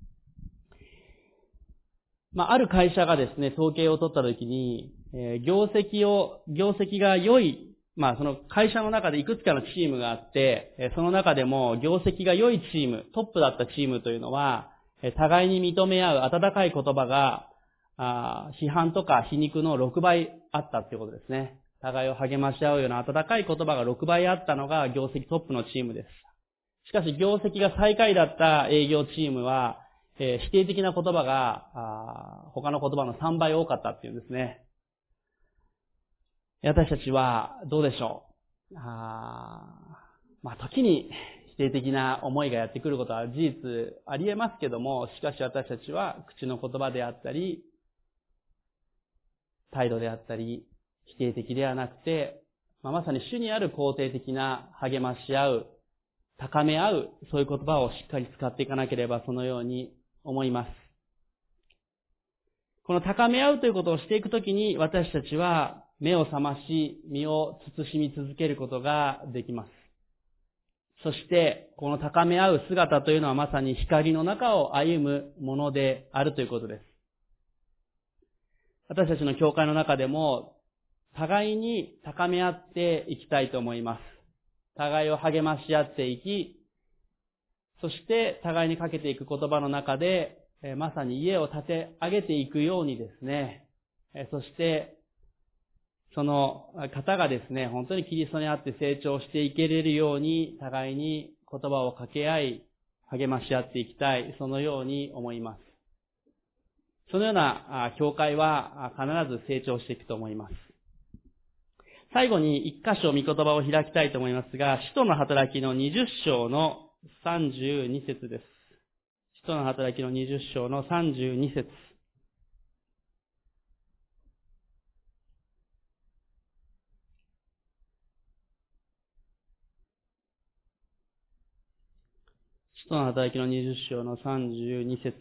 [SPEAKER 1] まあ、ある会社がですね、統計を取ったときに、えー、業績を、業績が良い、まあ、その会社の中でいくつかのチームがあって、えー、その中でも業績が良いチーム、トップだったチームというのは、えー、互いに認め合う温かい言葉が、あ批判とか皮肉のろくばいあったということですね。互いを励まし合うような温かい言葉がろくばいあったのが業績トップのチームです。しかし業績が最下位だった営業チームは、えー、否定的な言葉があ他の言葉のさんばい多かったっていうんですね。私たちはどうでしょう。あまあ時に否定的な思いがやってくることは事実あり得ますけども、しかし私たちは口の言葉であったり、態度であったり、否定的ではなくて、まあ、まさに主にある肯定的な励まし合う、高め合う、そういう言葉をしっかり使っていかなければそのように思います。この高め合うということをしていくときに私たちは目を覚まし、身を慎み続けることができます。そしてこの高め合う姿というのはまさに光の中を歩むものであるということです。私たちの教会の中でも互いに高め合っていきたいと思います。互いを励まし合っていき、そして互いにかけていく言葉の中で、まさに家を建て上げていくようにですね、そしてその方がですね、本当にキリストにあって成長していけれるように、互いに言葉を掛け合い、励まし合っていきたい、そのように思います。そのような教会は必ず成長していくと思います。最後に一箇所御言葉を開きたいと思いますが、使徒の働きのにじゅっ章のさんじゅうに節です。使徒の働きのにじゅっ章のさんじゅうに節。使徒の働きのにじゅっ章のさんじゅうに節。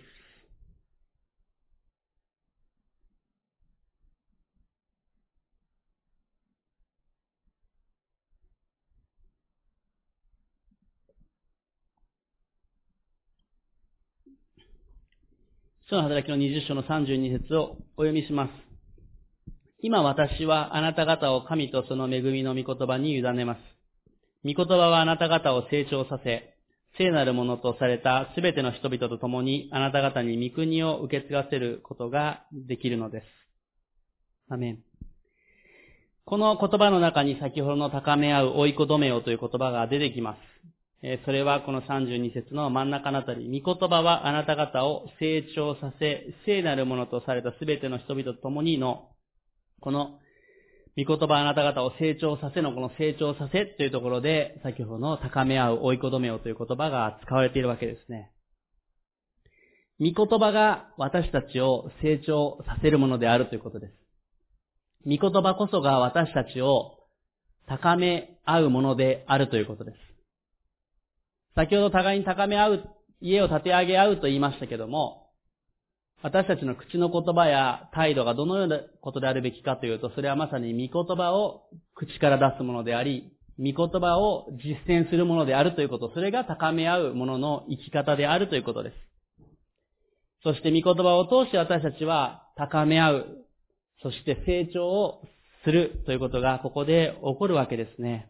[SPEAKER 1] 使徒の働きのにじゅっ章のさんじゅうに節をお読みします。今私はあなた方を神とその恵みの御言葉に委ねます。御言葉はあなた方を成長させ、 聖なるものとされたすべての人々と共にあなた方に御国を受け継がせることができるのです。アメン。この言葉の中に先ほどの高め合う、追いこどめようという言葉が出てきます。それはこのさんじゅうに節の真ん中のあたり、御言葉はあなた方を成長させ、聖なるものとされたすべての人々と共にの、この御言葉あなた方を成長させのこの成長させというところで、先ほどの高め合う、追いこどめようという言葉が使われているわけですね。御言葉が私たちを成長させるものであるということです。御言葉こそが私たちを高め合うものであるということです。先ほど互いに高め合う、家を建て上げ合うと言いましたけども、私たちの口の言葉や態度がどのようなことであるべきかというと、それはまさに御言葉を口から出すものであり、御言葉を実践するものであるということ、それが高め合うものの生き方であるということです。そして御言葉を通して私たちは高め合う、そして成長をするということがここで起こるわけですね。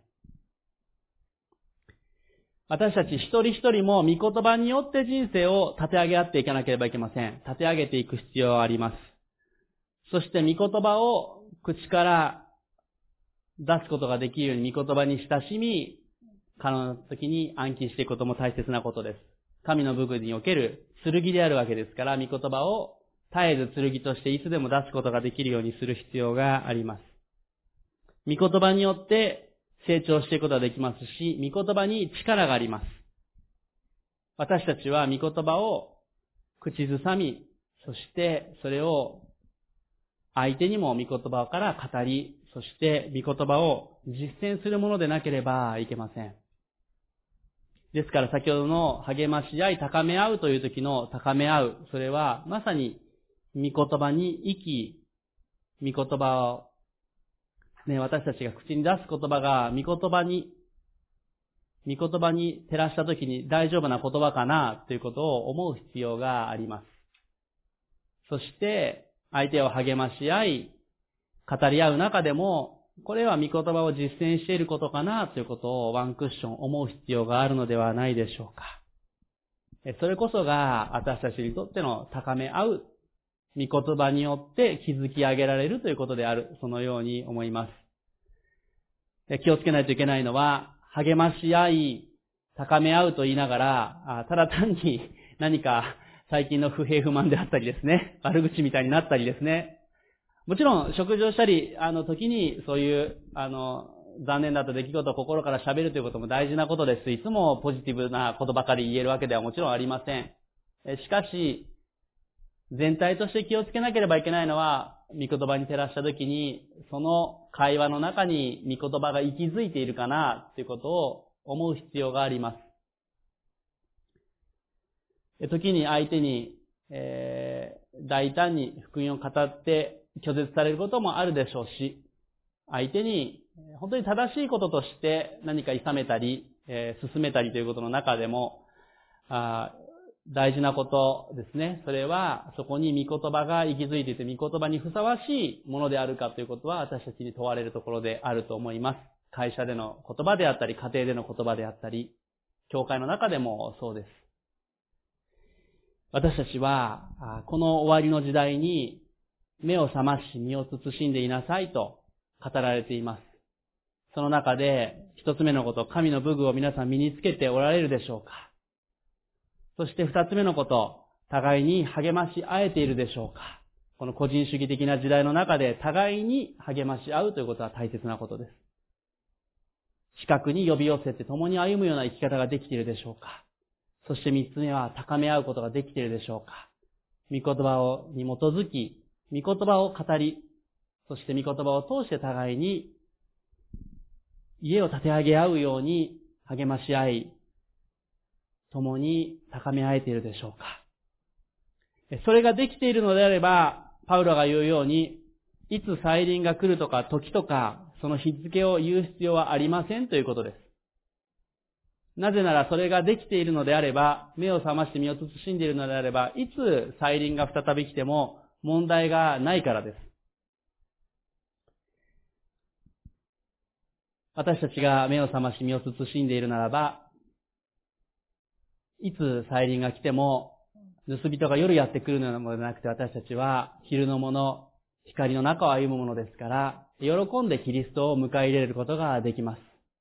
[SPEAKER 1] 私たち一人一人も御言葉によって人生を立て上げ合っていかなければいけません。立て上げていく必要はあります。そして御言葉を口から出すことができるように御言葉に親しみ、可能な時に暗記していくことも大切なことです。神の武具における剣であるわけですから、御言葉を絶えず剣としていつでも出すことができるようにする必要があります。御言葉によって成長していくことができますし、御言葉に力があります。私たちは御言葉を口ずさみ、そしてそれを相手にも御言葉から語り、そして御言葉を実践するものでなければいけません。ですから先ほどの励まし合い、高め合うという時の高め合う、それはまさに御言葉に生き、御言葉をね、私たちが口に出す言葉が御言葉に、御言葉に照らしたときに大丈夫な言葉かなということを思う必要があります。そして相手を励まし合い、語り合う中でも、これは御言葉を実践していることかなということをワンクッション思う必要があるのではないでしょうか。それこそが私たちにとっての高め合う御言葉によって築き上げられるということである。そのように思います。気をつけないといけないのは、励まし合い、高め合うと言いながら、ただ単に何か最近の不平不満であったりですね、悪口みたいになったりですね。もちろん食事をしたり、あの時にそういう、あの、残念だった出来事を心から喋るということも大事なことです。いつもポジティブなことばかり言えるわけではもちろんありません。しかし、全体として気をつけなければいけないのは、御言葉に照らしたときに、その会話の中に御言葉が息づいているかなということを思う必要があります。時に相手に、えー、大胆に福音を語って拒絶されることもあるでしょうし、相手に本当に正しいこととして何か諌めたり、えー、進めたりということの中でも、あ大事なことですね。それは、そこに御言葉が息づいていて、御言葉にふさわしいものであるかということは、私たちに問われるところであると思います。会社での言葉であったり、家庭での言葉であったり、教会の中でもそうです。私たちは、この終わりの時代に、目を覚まし、身を慎んでいなさいと語られています。その中で、一つ目のこと、神の武具を皆さん身につけておられるでしょうか。そして二つ目のこと、互いに励まし合えているでしょうか。この個人主義的な時代の中で互いに励まし合うということは大切なことです。近くに呼び寄せて共に歩むような生き方ができているでしょうか。そして三つ目は高め合うことができているでしょうか。御言葉をに基づき、御言葉を語り、そして御言葉を通して互いに家を建て上げ合うように励まし合い、共に高め合えているでしょうか。それができているのであれば、パウロが言うように、いつ再臨が来るとか時とか、その日付を言う必要はありませんということです。なぜならそれができているのであれば、目を覚まして身を慎んでいるのであれば、いつ再臨が再び来ても問題がないからです。私たちが目を覚まし身を慎んでいるならば、 いつ再臨が来ても、盗人が夜やってくるようなものではなくて、私たちは昼のもの、光の中を歩むものですから、喜んでキリストを迎え入れることができます。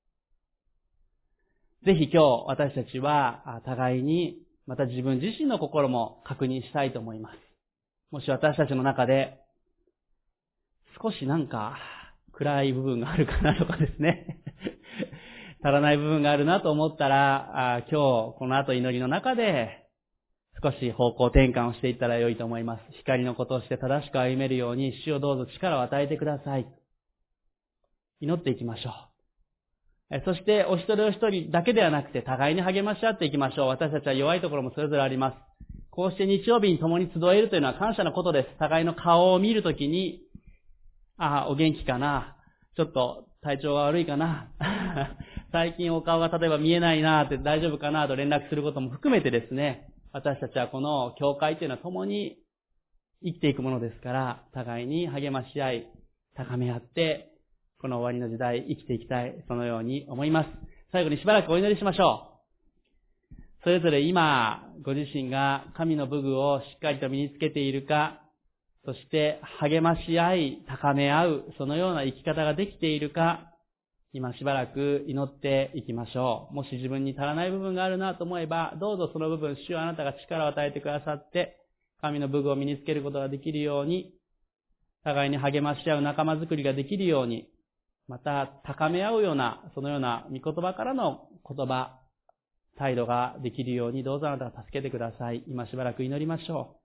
[SPEAKER 1] ぜひ今日私たちは互いに、また自分自身の心も確認したいと思います。もし私たちの中で、少しなんか暗い部分があるかなとかですね、足らない部分があるなと思ったら、今日この後祈りの中で、少し方向転換をしていったら良いと思います。光のことをして正しく歩めるように、主をどうぞ力を与えてください。祈っていきましょう。そして、お一人お一人だけではなくて、互いに励まし合っていきましょう。私たちは弱いところもそれぞれあります。こうして日曜日に共に集えるというのは感謝のことです。互いの顔を見るときに、ああ、お元気かな。ちょっと体調が悪いかな。最近お顔が例えば見えないなって大丈夫かなと連絡することも含めてですね、私たちはこの教会というのは共に生きていくものですから、互いに励まし合い、高め合って、この終わりの時代生きていきたい、そのように思います。最後にしばらくお祈りしましょう。それぞれ今、ご自身が神の武具をしっかりと身につけているか、そして励まし合い、高め合う、そのような生き方ができているか、今しばらく祈っていきましょう。もし自分に足らない部分があるなと思えば、どうぞその部分、主よあなたが力を与えてくださって、神の武具を身につけることができるように、互いに励まし合う仲間づくりができるように、また高め合うような、そのような御言葉からの言葉、態度ができるように、どうぞあなたが助けてください。今しばらく祈りましょう。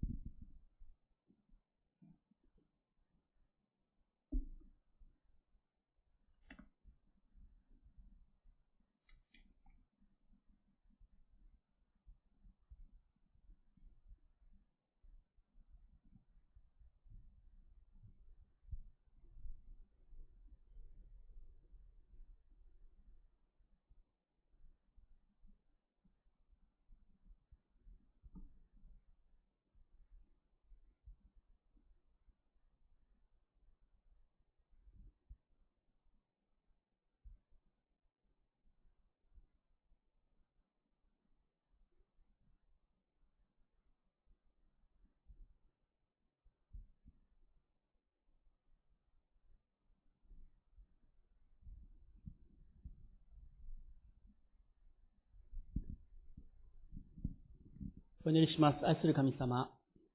[SPEAKER 1] お祈りします。愛する神様、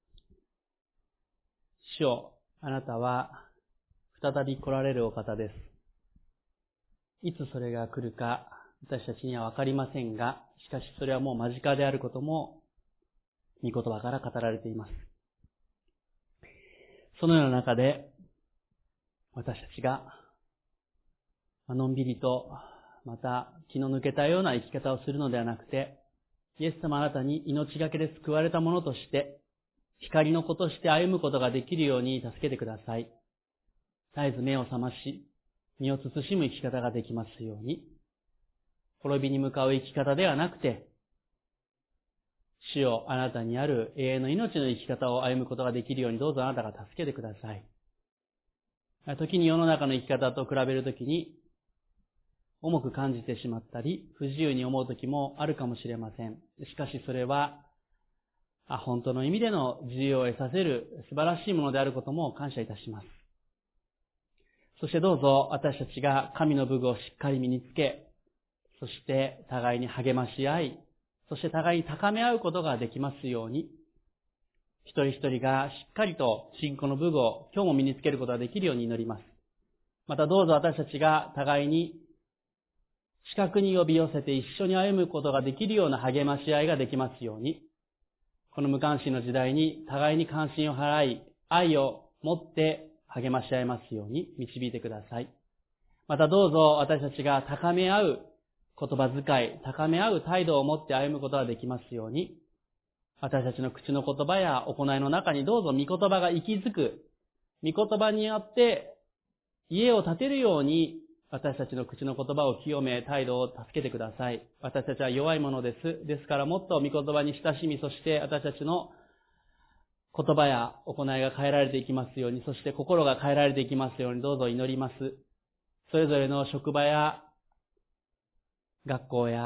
[SPEAKER 1] 主よ、あなたは再び来られるお方です。いつそれが来るか私たちにはわかりませんが、しかしそれはもう間近であることも御言葉から語られています。そのような中で私たちがのんびりとまた気の抜けたような生き方をするのではなくて、イエス様あなたに命がけで救われたものとして、光の子として歩むことができるように助けてください。絶えず目を覚まし、身を慎む生き方ができますように、滅びに向かう生き方ではなくて、主よあなたにある永遠の命の生き方を歩むことができるようにどうぞあなたが助けてください。時に世の中の生き方と比べるときに、重く感じてしまったり、不自由に思う時もあるかもしれません。しかしそれは、本当の意味での自由を得させる素晴らしいものであることも感謝いたします。そしてどうぞ私たちが神の武具をしっかり身につけ、そして互いに励まし合い、そして互いに高め合うことができますように、一人一人がしっかりと信仰の武具を今日も身につけることができるように祈ります。またどうぞ私たちが互いに近くに呼び寄せて一緒に歩むことができるような励まし合いができますように、この無関心の時代に互いに関心を払い、愛を持って励まし合いますように導いてください。またどうぞ私たちが高め合う言葉遣い、高め合う態度を持って歩むことができますように、私たちの口の言葉や行いの中にどうぞ御言葉が息づく、御言葉によって家を建てるように、私たちの口の言葉を清め、態度を助けてください。私たちは弱いものです。ですからもっと御言葉に親しみ、そして私たちの言葉や行いが変えられていきますように、そして心が変えられていきますように、どうぞ祈ります。それぞれの職場や学校や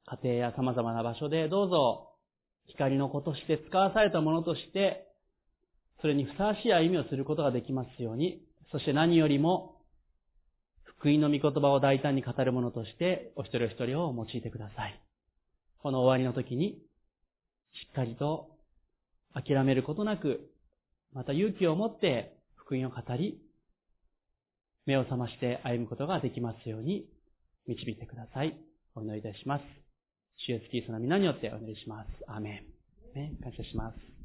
[SPEAKER 1] 家庭や様々な場所でどうぞ光の子として使わされたものとして、それにふさわしい歩みをすることができますように、そして何よりも、福音の御言葉を大胆に語るものとして、お一人お一人を用いてください。この終わりの時に、しっかりと諦めることなく、また勇気を持って福音を語り、目を覚まして歩むことができますように導いてください。お祈りいたします。主イエスキリストの皆によってお祈りします。アーメン。ね、感謝します。